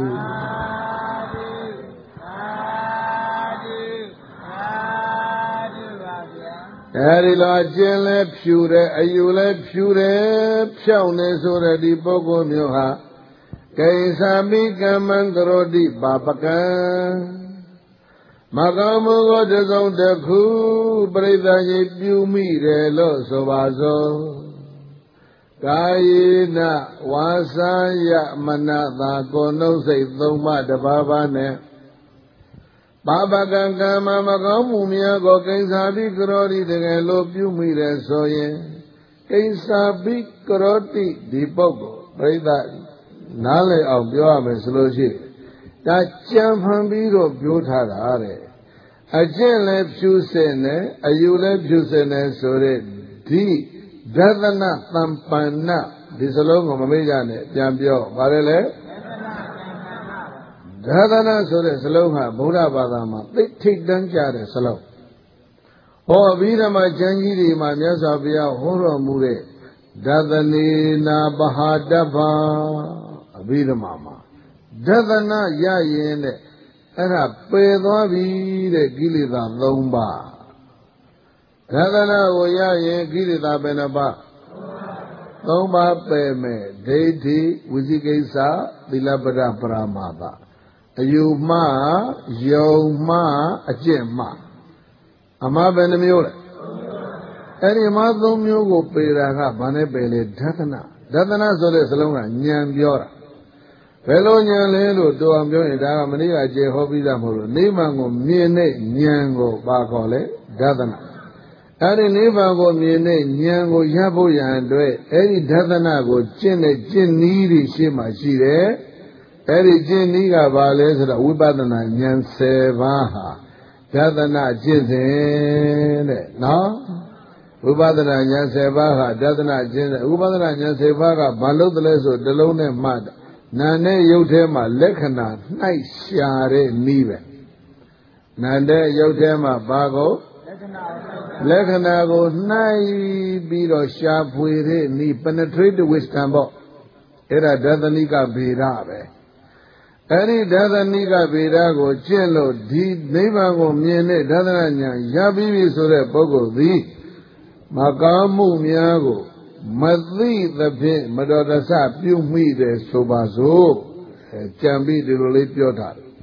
အဲဒီလိုအကျဉ်လဲဖြူတယ်အယူလဲဖြူတယ်ဖြောင်းနေဆိုတဲ့ဒီပုဂ္ဂိုလ်မျိုးဟာကိစ္ဆာမိကမ္မံကရောတိပါပကံမကောင်းမှုကိုတစုံတစ်ခုပြိဿကြီးပြုမိတယ်လို့ဆိုပါစို့ကာယေနဝါစာယမနတာကိုယ်နှုတ်စိတ်သုံးပါးတပါးပါးနဲ့ပါပကံကမ္မမကောင်းမှုများကိုကိဉ္စာပိကရောတိတကယ်လို့ပြုမိတယ်ဆိုရင်ကိဉ္စာပိကရောတိဒီပုဂ္ဂိုလ်ပြိဿနားလည်အောင်ပြောရမယ်ဆိုလို့ရှိရင်ဒါကြံဖန်ပြီးတော့ပြောထားတာတဲ့အကျင့်လည်းဖြူစင်တယ်အယူလည်းဖြူစင်တယ်ဆိုတဲ့ဒီဒသနသံပန္နဒီစလုံးကိုမမေ့ကြနဲ့ပြန်ပြောပါတယ်လေဒသနဆိုတဲ့စလုံးဟာဗုဒ္ဓဘာသာမှာသိထိတ်တန်းကြတဲ့စလုံးဟောအဘိဓမ္မာကျမ်းကြီးတွေမှာမြတ်စွာဘုရားဟောတော်မူတဲ့ဒသနေနာပဟာတဗ္ဗာအဘိဓမ္မာမှာဒသနရရင်တဲ့အဲ့ဒါပယ်သွားပြီတဲ့ကိလေသာ၃ပါးဒသနကိုရရင်ကိလေသာဘယ်နှပါး၃ပါးပယ်မယ်ဒိဋ္ဌိဝိသိကိစ္စသီလပဒပရမာသအယူမှားယုံမှားအကျင့်မှားအမှားဘယ်နှမျိုးလဲအဲ့ဒီမှား၃မျိုးကိုပယ်တာကဘာနဲ့ပယ်လဲဒသနဒသနဆိုတဲ့စလုံးကဉာဏ်ပြောတာဘယ်လိုဉာဏ်လဲလို့တော်အောင်ပြောရင်ဒါကမနေ့ကကျေဟောပြီးသားမဟုတ်လို့နိဗ္ဗာန်ကိုမြင်တဲ့ဉာဏ်ကိုပါခေါ်လဲဒသနအဲ့ဒီနိဗ္ဗာန်ကိုမြင်တဲ့ဉာဏ်ကိုရဖို့ရန်အတွက်အဲ့ဒီဒသနကိုကျင့်တဲ့ကျင့်နည်းတွေရှေ့မှာရှိတယ်အဲ့ဒီကျင့်နည်းကဘာလဲဆိုတော့ဝိပဿနာဉာဏ်10ပါးဟာဒသနကျင့်စဉ်တဲ့နော်ဝိပဿနာဉာဏ်10ပါးဟာဒသနကျင့်တဲ့ဝိပဿနာဉာဏ်10ပါးကဘာလို့တလဲဆိုတလုံးနဲ့မှတ်နာနဲ့ရုပ်ထဲမှာလက္ခဏာနှိုက်ရှာတဲ့နည်းပဲနာတဲ့ရုပ်ထဲမှာဘာကိုလက္ခဏာကိုနှိုက်ပြီးတော့ရှာဖွေတဲ့နည်း penetrate wisdom ပေါ့အဲ့ဒါဒသနိကဗေဒပဲအဲ့ဒီဒသနိကဗေဒကိုကျင့်လို့ဒီနိဗ္ဗာန်ကိုမြင်တဲ့ဒသနဉာဏ်ရပြီးပြီဆိုတဲ့ပုဂ္ဂိုလ်သည်မကောင်းမှုများကိုမသိသဖြင့်မတော်တဆပြုမိတယ်ဆိုပါစို့ကြံပြီးဒီလိုလေးပြောထားတယ်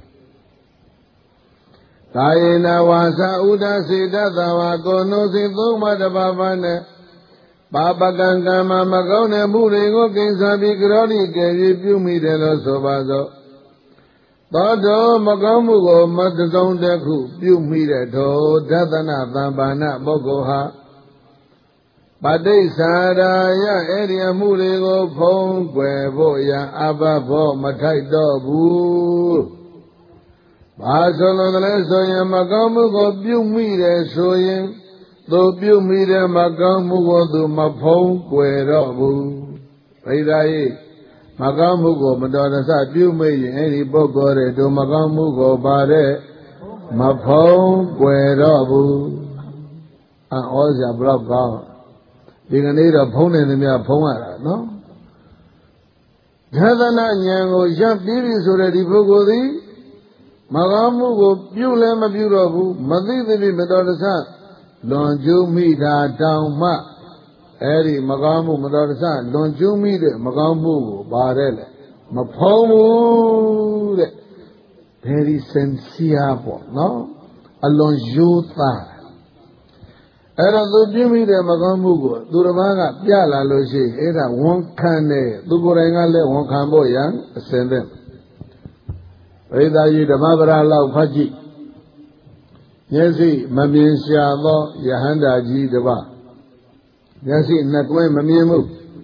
ကာယေနဝါစာဥဒစေတသဝါကိုနှုတ်စိတ်သုံးပါးတပါးပါးနဲ့ပါပကံကမ္မမကောင်းတဲ့မှုတွေကိုကိဉ္စာပိကရောတိကယ်၍ပြုမိတယ်လို့ဆိုပါစို့သောတော်မကောင်းမှုကိုမတစုံတစ်ခုပြုမိတဲ့ထိုဒသနသံပါဏပုဂ္ဂိုလ်ဟာပဋိစ္ဆာရာယအဲ့ဒီအမှုတွေကိုဖုံးကွယ်ဖို့ရန်အဘဘောမထိုက်တော့ဘူးဘာဆိုလို့လဲဆိုရင်မကောင်းမှုကိုပြုမိတယ်ဆိုရင်သူပြုမိတဲ့မကောင်းမှုကိုသူမဖုံးကွယ်တော့ဘူးပရိသတ်ကြီးမကောင်းမှုကိုမတော်တဆပြုမိရင်အဲ့ဒီပုဂ္ဂိုလ်တွေသူမကောင်းမှုကိုပါတဲ့မဖုံးကွယ်တော့ဘူးဩဇာဘလောက်ကောင်းဒီကနေ့တော့ဖုံးနေသမျှဖုံးရတာနော်ဒသနဉာဏ်ကိုရပြီးပြီဆိုတဲ့ဒီပုဂ္ဂိုလ်သည်မကောင်းမှုကိုပြုလည်းမပြုတော့ဘူးမသိသဖြင့်မတော်တဆလွန်ကျူးမိတာတောင်မှအဲ့ဒီမကောင်းမှုမတော်တဆလွန်ကျူးမိတဲ့မကောင်းမှုကိုပါတယ်လေမဖုံးဘူးတဲ့ very sincere ပေါ့နော်အလွန်ရိုးသားအဲ့တော့သူပြုမိတဲ့မကောင်းမှုကိုသူတစ်ပါးကပြလာလို့ရှိရင်အဲ့ဒါဝန်ခံတယ်သူကိုယ်တိုင်ကလည်းဝန်ခံဖို့ရန်အစဉ်သင့်ပရိသတ်ကြီးဓမ္မပဒလောက်ဖတ်ကြည့်မျက်စိမမြင်ရှာသောယဟန္တာကြီးတစ်ပါးမျက်စိနှစ်ကွင်းမမြင်ဘူး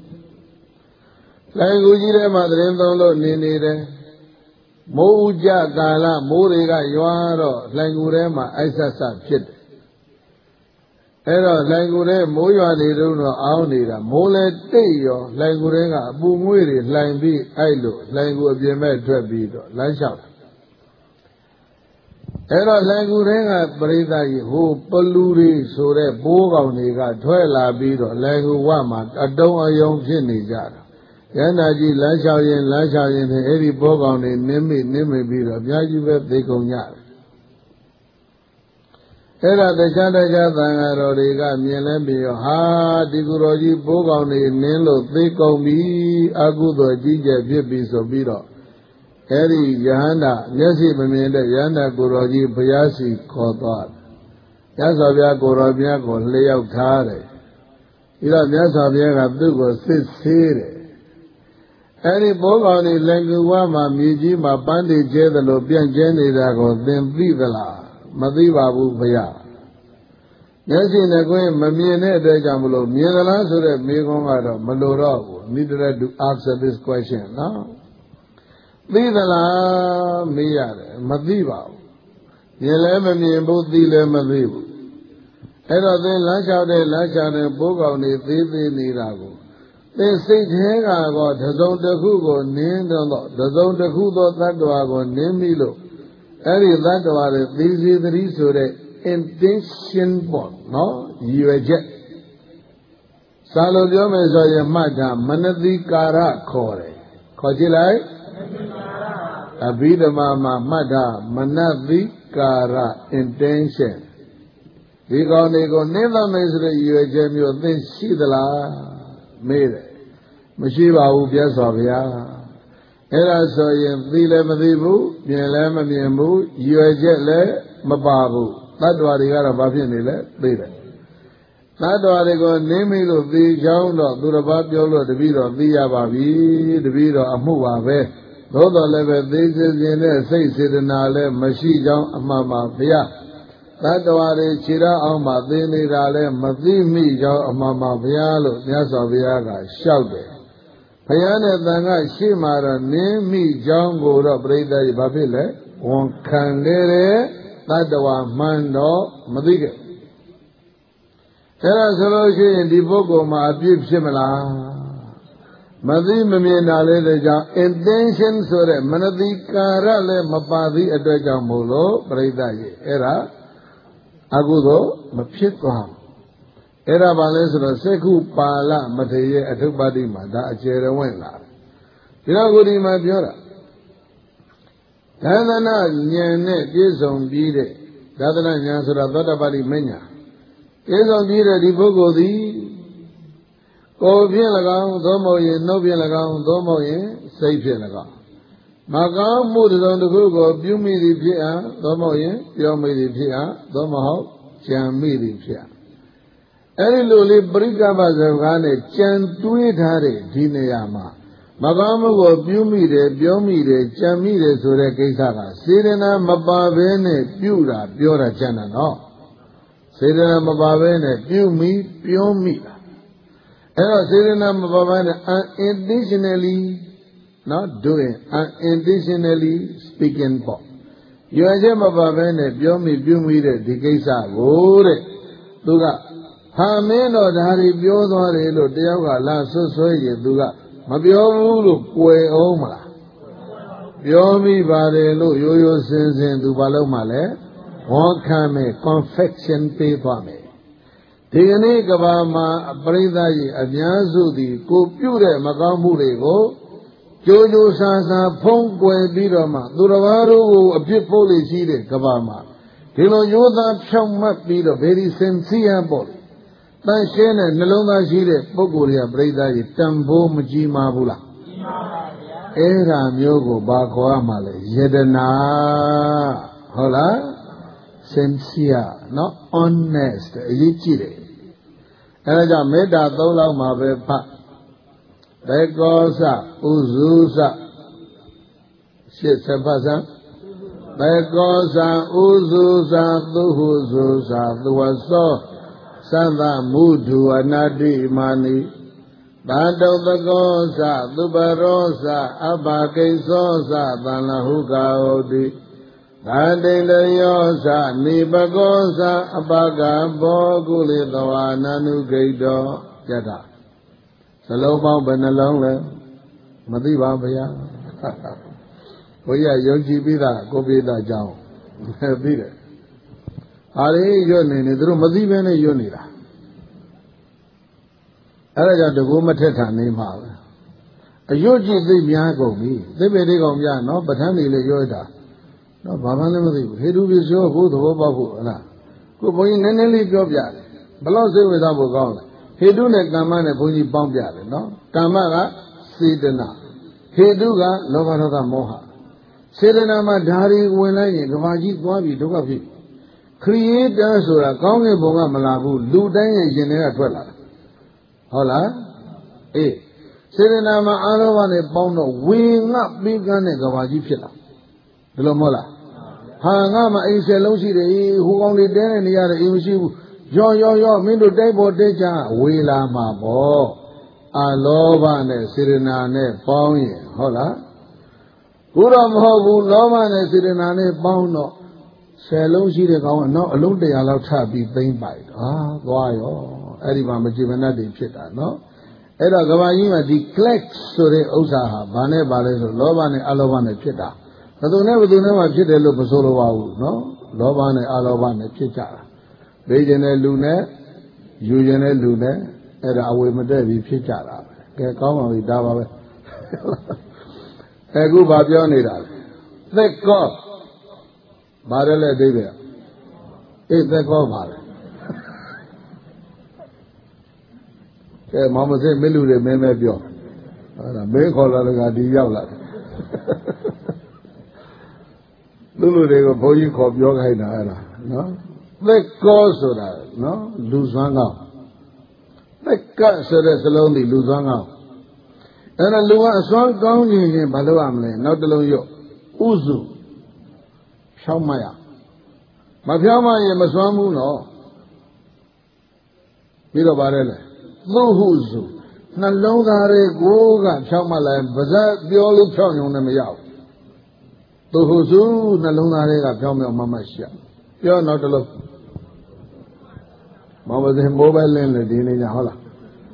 လိုင်ကူကြီးထဲမှာသတင်းသုံးလို့နေတယ်မိုးဥကြကာလမိုးတွေကရွာတော့လိုင်ကူထဲမှာအိုက်ဆက်ဆက်ဖြစ်တယ်အဲ့တော့လိုင်ကူထဲမိုးရွာနေတော့အောင်းနေတာမိုးလဲတိတ်ရောလိုင်ကူထဲကအပူငွေ့တွေလှိုင်ပြီးအဲ့လိုလိုင်ကူအပြင်မဲ့ထွက်ပြီးတော့လမ်းလျှောက်အဲ့တော့လိုင်ကူထဲကပရိသတ်ကြီးဟိုပလူတွေဆိုတဲ့ဘိုးကောင်တွေကထွက်လာပြီးတော့လိုင်ကူဝမှာအတုံးအယုံဖြစ်နေကြတာရဟန္တာကြီးလမ်းလျှောက်ရင်အဲ့ဒီဘိုးကောင်တွေနင်းမိပြီးတော့အများကြီးပဲသိကုန်ကြတယ်အဲ့ဒါတခြားသံဃာတော်တွေကမြင်လဲပြီးတော့ဟာဒီကုတော်ကြီးဘိုးကောင်တွေနင်းလို့သိကုန်ပြီအကုသိုလ်ကြီးကျယ်ဖြစ်ပြီဆိုပြီးတော့အဲ့ဒီယဟန္တာမျက်စိမမြင်တဲ့ယဟန္တာကိုတော်ကြီးဘုရားစီခေါ်သွားတယ်။ရသော်ဗျာကိုတော်မြတ်ကိုလျှောက်ထားတယ်။ဒီတော့မြတ်စွာဘုရားကသူ့ကိုစစ်ဆေးတယ်အဲ့ဒီဘောကောင်တွေလက်ကူဝါမှာမြေကြီးမှာပန်းတွေကျဲသလိုပြန့်ကျဲနေတာကိုသင်သိသလားမသိပါဘူးဘုရားမျက်စိနဲ့ကိုယ်မမြင်တဲ့အတွက်ကြောင့်မလို့မြင်သလားဆိုတဲ့မေးခွန်းကတော့မလိုတော့ဘူး needed to answer this question နော်သိသလားမေးရတယ်မသိပါဘူးမြင်လည်းမမြင်ဘူးသိလည်းမသိဘူးအဲ့တော့သင်လမ်းလျှောက်တဲ့ပိုးကောင်တွေသေးနေတာကိုသင်စိတ်ထဲကတော့တစုံတစ်ခုကိုနင်းတော့တစုံတစ်ခုသောတ attva ကိုနင်းပြီလို့အဲ့ဒီတ attva တွေသိစေသတိဆိုတဲ့ intention ပေါ့နော်ရည်ရွယ်ချက်စာလို့ပြောမယ်ဆိုရင်မှတ်တာမနတိကာရခေါ်တယ်ခေါ်ကြည့်လိုက်အဘိဓမ္မာမှာမှတ်တာမနတိကာရ intention ဒီကောင်တွေကိုနင်းသမယ်ဆိုတဲ့ရည်ရွယ်ချက်မျိုးသိရှိသလားမေးတယ်မရှိပါဘူးပြတ်စွာဘုရားအဲ့ဒါဆိုရင်သိလည်းမသိဘူးမြင်လည်းမမြင်ဘူးရည်ရွယ်ချက်လည်းမပါဘူးတ attva တွေကတော့ဘာဖြစ်နေလဲသိတယ်တ attva တွေကိုနင်းမိလို့သိချောင်းတော့သူတစ်ပါးပြောလို့တပည့်တော်သိရပါပြီတပည့်တော်အမှုပါပဲသို့တော်လည်းပဲသိစေခြင်းနဲ့စိတ်စေတနာလည်းမရှိကြောင်းအမှန်ပါဘုရားတ attva တွေခြေရအောင်မှသိနေတာလည်းမသိမိကြောင်းအမှန်ပါဘုရားလို့မြတ်စွာဘုရားကလျှောက်တယ်ဘုရားနဲ့တန်ခါရှိမှတော့နင်းမိကြောင်းကိုတော့ပြိဿကြီးဘာဖြစ်လဲဝန်ခံခဲ့တယ်တ attva မှန်တော့မသိခဲ့အဲ့ဒါဆိုလို့ရှိရင်ဒီပုဂ္ဂိုလ်မှာအပြစ်ဖြစ်မလားမသိမမြင်တာလေးတွေကြောင့် intention ဆိုတဲ့မနတိကာရလည်းမပါသေးအတွက်ကြောင့်မို့လို့ပြိဿကြီးအဲ့ဒါအကုသိုလ်မဖြစ်သွားအဲ့ဒါဘာလဲဆိုတော့စေကုပါဠမထေရအထုပ္ပတ္တိမှာဒါအကျယ်ရဝင့်လာတယ်ဒီတော့ကိုဒီမှာပြောတာဒါသနာဉာဏ်နဲ့ပြည့်စုံပြီးတဲ့ဒါသနာဉာဏ်ဆိုတာသောတာပတ္တိမဉ္ဇဉ်ပြည့်စုံပြီးတဲ့ဒီပုဂ္ဂိုလ်သည်ကိုယ်ဖြင့်၎င်းသို့မဟုတ်ရင်နှုတ်ဖြင့်၎င်းသို့မဟုတ်ရင်စိတ်ဖြင့်၎င်းမကောင်းမှုတစ်စုံတစ်ခုကိုပြုမိသည်ဖြစ်အားသို့မဟုတ်ရင်ပြောမိသည်ဖြစ်အားသို့မဟုတ်ကြံမိသည်ဖြစ်အားအဲ့ဒီလိုလေးပရိက္ခပစကားနဲ့ကြံတွေးထားတဲ့ဒီနေရာမှာမကောင်းမှုကိုပြုမိတယ်ပြောမိတယ်ကြံမိတယ်ဆိုတဲ့ကိစ္စကစေတနာမပါဘဲနဲ့ပြုတာပြောတာကြံတာနော်စေတနာမပါဘဲနဲ့ပြုမိပြောမိတာအဲ့တော့စေတနာမပါဘဲနဲ့ unintentionally not doing unintentionally speaking ပေါ့ရွယ်ချက်မပါဘဲနဲ့ပြောမိပြုမိတဲ့ဒီကိစ္စကိုတဲ့သူကဟာမင်းတော့ဒါတွေပြောသွားတယ်လို့တယောက်ကလာဆွဆွဲရင်သူကမပြောဘူးလို့ကြွယ်အောင်မလားပြောမိပါတယ်လို့ရိုးရိုးစင်စင်သူဘာလို့မှလဲဝန်ခံမယ် confession ပေးသွားမယ်ဒီကနေ့ကဘာမှာပရိသတ်ကြီးအများစုသည်ကိုပြုတဲ့မကောင်းမှုတွေကိုကြိုးကြိုးဆာဆာဖုံးကွယ်ပြီးတော့မှသူတစ်ပါးတို့ကိုအပြစ်ဖို့လိရှိတဲ့ကဘာမှာဒီလိုရိုးသားဖြောင့်မတ်ပြီးတော့ very sincere ပေါ့တန်ရှင်းတဲ့နှလုံးသားရှိတဲ့ပုဂ္ဂိုလ်တွေကပြိဿကြီးတန်ဖိုးမကြီးမားဘူးလားကြီးမားပါဗျာအဲ့ဒါမျိုးကိုဘာခေါ်ရမှာလဲယတနာဟုတ်လား sincere နော် honest အရေးကြီးတယ်အဲ့ဒါကြောင့်မေတ္တာ၃လောက်မှာပဲဖတ်ဘေကောစဥဇုစရှစ်ဆက်ဖတ်စမ်းဘေကောစဥဇုစသုဟုဇုစသဝသောသဗ္ဗမုဒုအနာတိမာနိဘာတုတကောသသုပရောသအဘကိသောသသံလဟုကာဟုတိဘာတိလယောသနိပကောသအပကဘောကုလိတဝါနနုဂိတောယတသလုံးပေါင်းဘယ်နှလုံးလဲမသိပါဗျာဘုရားယုံကြည်ပြီးသားကိုပိသအကြောင်းသိတယ်အားလေးရွတ်နေသူတို့မသိဘဲနဲ့ရွတ်နေတာအဲ့ဒါကြောင့်တကူမထက်ထန်နေမှာပဲအရွတ်ကြည့်သိများကုန်ပြီသိပေလေးကောင်ပြနော်ပဋ္ဌာန်းတွေလည်းရွတ်တာနော်ဘာမှလည်းမသိဘူးဟေတုပစ္စယောကိုသဘောပေါက်ဖို့ဟုတ်လားကိုဘုန်းကြီးနည်းနည်းလေးပြောပြတယ်ဘလို့စိတ်ဝင်စားဖို့ကောင်းလဲဟေတုနဲ့ကမ္မနဲ့ဘုန်းကြီးပေါင်းပြတယ်နော်ကမ္မကစေတနာဟေတုကလောဘဒေါသမောဟစေတနာမှာဓာရီဝင်လိုက်ရင်ကဘာကြီးသွားပြီဒုက္ခဖြစ်ခရီးတာဆိုတာကောင်းကင်ဘုံကမလာဘူးလူတိုင်းရဲ့ရင်ထဲကထွက်လာတာဟုတ်လားအေးစေတနာမှာအာလောဘနဲ့ပေါင်းတော့ဝေငှပြီးကန်းတဲ့ကဘာကြီးဖြစ်လာဒီလိုမဟုတ်လားဟာငါမအိမ်ဆယ်လုံးရှိတယ်ဟိုကောင်တွေတဲနေနေရတယ်အိမ်မရှိဘူးရောမင်းတို့တိုက်ပေါ်တဲချဝေလာမှာပေါ့အာလောဘနဲ့စေတနာနဲ့ပေါင်းရင်ဟုတ်လားဘုရားမဟုတ်ဘူးလောဘနဲ့စေတနာနဲ့ပေါင်းတော့10လုံးရှိတဲ့ကောင်ကနောက်အလုံး100လောက်ထပ်ပြီးသိမ့်ပိုက်သွားရောအဲ့ဒီမှာမကြည်မနှက်တွေဖြစ်တာနော်အဲ့တော့ကဘာကြီးမှာဒီ click ဆိုတဲ့ဥစ္စာဟာဘာနဲ့ပါလဲဆိုလောဘနဲ့အလောဘနဲ့ဖြစ်တာဘယ်သူနဲ့မှဖြစ်တယ်လို့မဆိုလိုပါဘူးနော်လောဘနဲ့အလောဘနဲ့ဖြစ်ကြတာပေးခြင်းတဲ့လူနဲ့ယူခြင်းတဲ့လူနဲ့အဲ့ဒါအဝေမတက်ပြီးဖြစ်ကြတာပဲကဲကောင်းပါပြီဒါပါပဲအခုဘာပြောနေတာလဲသက်ကောဘာလဲလဲသိတယ်အေးသက်ကောပါလေကဲမောင်မစိမင်းလူတွေမင်းပဲပြောအဲ့ဒါမင်းခေါ်လာလို့ကဒီရောက်လာတယ်လူတွေကိုဘုန်းကြီးခေါ်ပြောခိုင်းတာအဲ့ဒါနော်သက်ကောဆိုတာနော်လူစွမ်းကောင်းသက်ကဆိုတဲ့စလုံးဒီလူစွမ်းကောင်းအဲ့ဒါလူကအစွမ်းကောင်းရင်ဘာလို့ရမလဲနောက်တစ်လုံးရုပ်ဥစုဖြောင်းမရမဖြောင်းမရင်မစွမ်းဘူးနော်ပြီးတော့ဗါတယ်လေသုဟုစုနှလုံးသားတွေကိုကဖြောင်းမလိုက်ပါဇက်ပြောလို့ဖြောင်းရုံနဲ့မရဘူးသုဟုစုနှလုံးသားတွေကဖြောင်းမြောက်မရှိပြောနောက်တစ်လုံးမောင်မစင်မိုးပဲလင်းလေဒီနေ့ညဟုတ်လား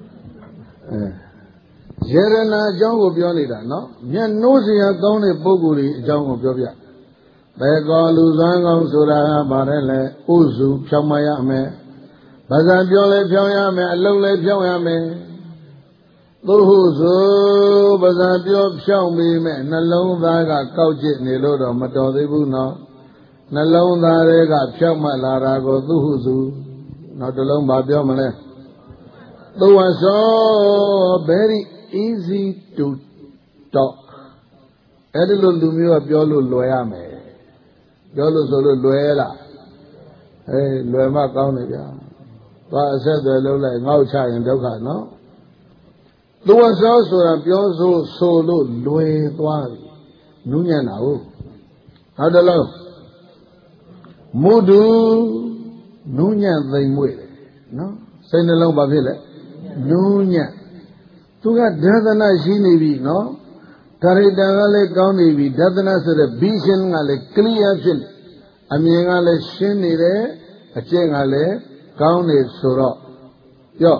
ယေရနာအကြောင်းကိုပြောနေတာနော်မျက်နှိုးစရာကောင်းတဲ့ပုဂ္ဂိုလ်တွေအကြောင်းကိုပြောပြဘယ်ကောလူစွမ်းကောင်းဆိုတာကဗါတယ်လေဥစုဖြောင်းမရမယ်ဘာသာပြောလဲဖြောင်းရမယ်အလုံးလဲဖြောင်းရမယ်သုဟုစုဘာသာပြောဖြောင်းပြီးမဲ့နှလုံးသားကကောက်ကျစ်နေလို့တော့မတော်သေးဘူးနော်နှလုံးသားတွေကဖြောင်းမှလာတာကိုသုဟုစုနောက်တစ်လုံးဘာပြောမလဲသူဝဆော very easy to talk အဲ့ဒီလိုလူမျိုးကပြောလို့လွယ်ရမယ်ပြောလို့ဆိုလို့လွယ်လားလွယ်မှကောင်းတယ်ဗျာသွားအဆက်တွေလုံးလိုက်ငေါ့ချရင်ဒုက္ခနော်သူဝဆောဆိုတာပြောဆိုလို့လွယ်သွားပြီနူးညံ့တာဟုတ်နောက်တစ်လုံးမုဒုနူးညံ့သိမ်မွေ့တယ်နော်စိတ်နှလုံးဘာဖြစ်လဲနူးညံ့သူကဒသနာရှိနေပြီနော်ဒါရိတာကလည်းကောင်းနေပြီဒသနာဆိုတဲ့ vision ကလည်း clear ဖြစ်နေအမြင်ကလည်းရှင်းနေတယ်အကျင့်ကလည်းကောင်းနေဆိုတော့ပြော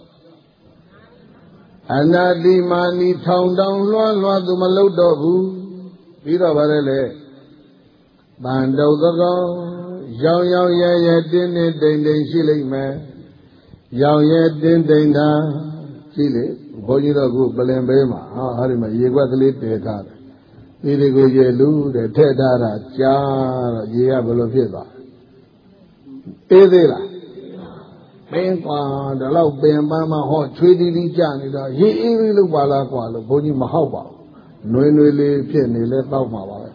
အနာတိမာနီထောင်တောင်လွှမ်းသူမလုပ်တော့ဘူးပြီးတော့ဗါလဲလေတန်တုတ်သောရောင်ရဲတင်းတိမ်ရှိလိမ့်မယ်ရောင်ရဲတင်းတာကြည့်လေဘုန်းကြီးတို့ကပလင်ဘေးမှာဟာဒီမှာရေခွက်ကလေးတည်ထားတယ်ဒီတွေကိုရေလူတဲ့ထည့်ထားတာကြားတော့ရေကဘယ်လိုဖြစ်သွားအေးသေးလားပင်ကွာဒါတော့ပင်ပန်းမှဟောချွေးတီးတီးကြနေတော့ရေအေးလေးလို့ပါလားကွာလို့ဘုန်းကြီးမဟုတ်ပါဘူးနှွေးလေးဖြစ်နေလဲတောက်မှာပါပဲ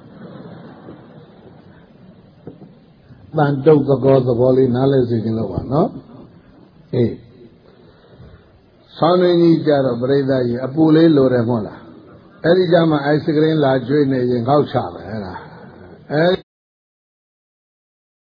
တန်တုတ်သဘောလေးနားလဲစေခြင်းလို့ပါနော်အေးဆောင်းနေကြီးကြတော့ပြိဿကြီးအပူလေးလိုတယ်မဟုတ်လားအဲ့ဒီကြမှာအိုက်စကရင်လာကျွေးနေရင်ခောက်ချမယ်အဲ့ဒါ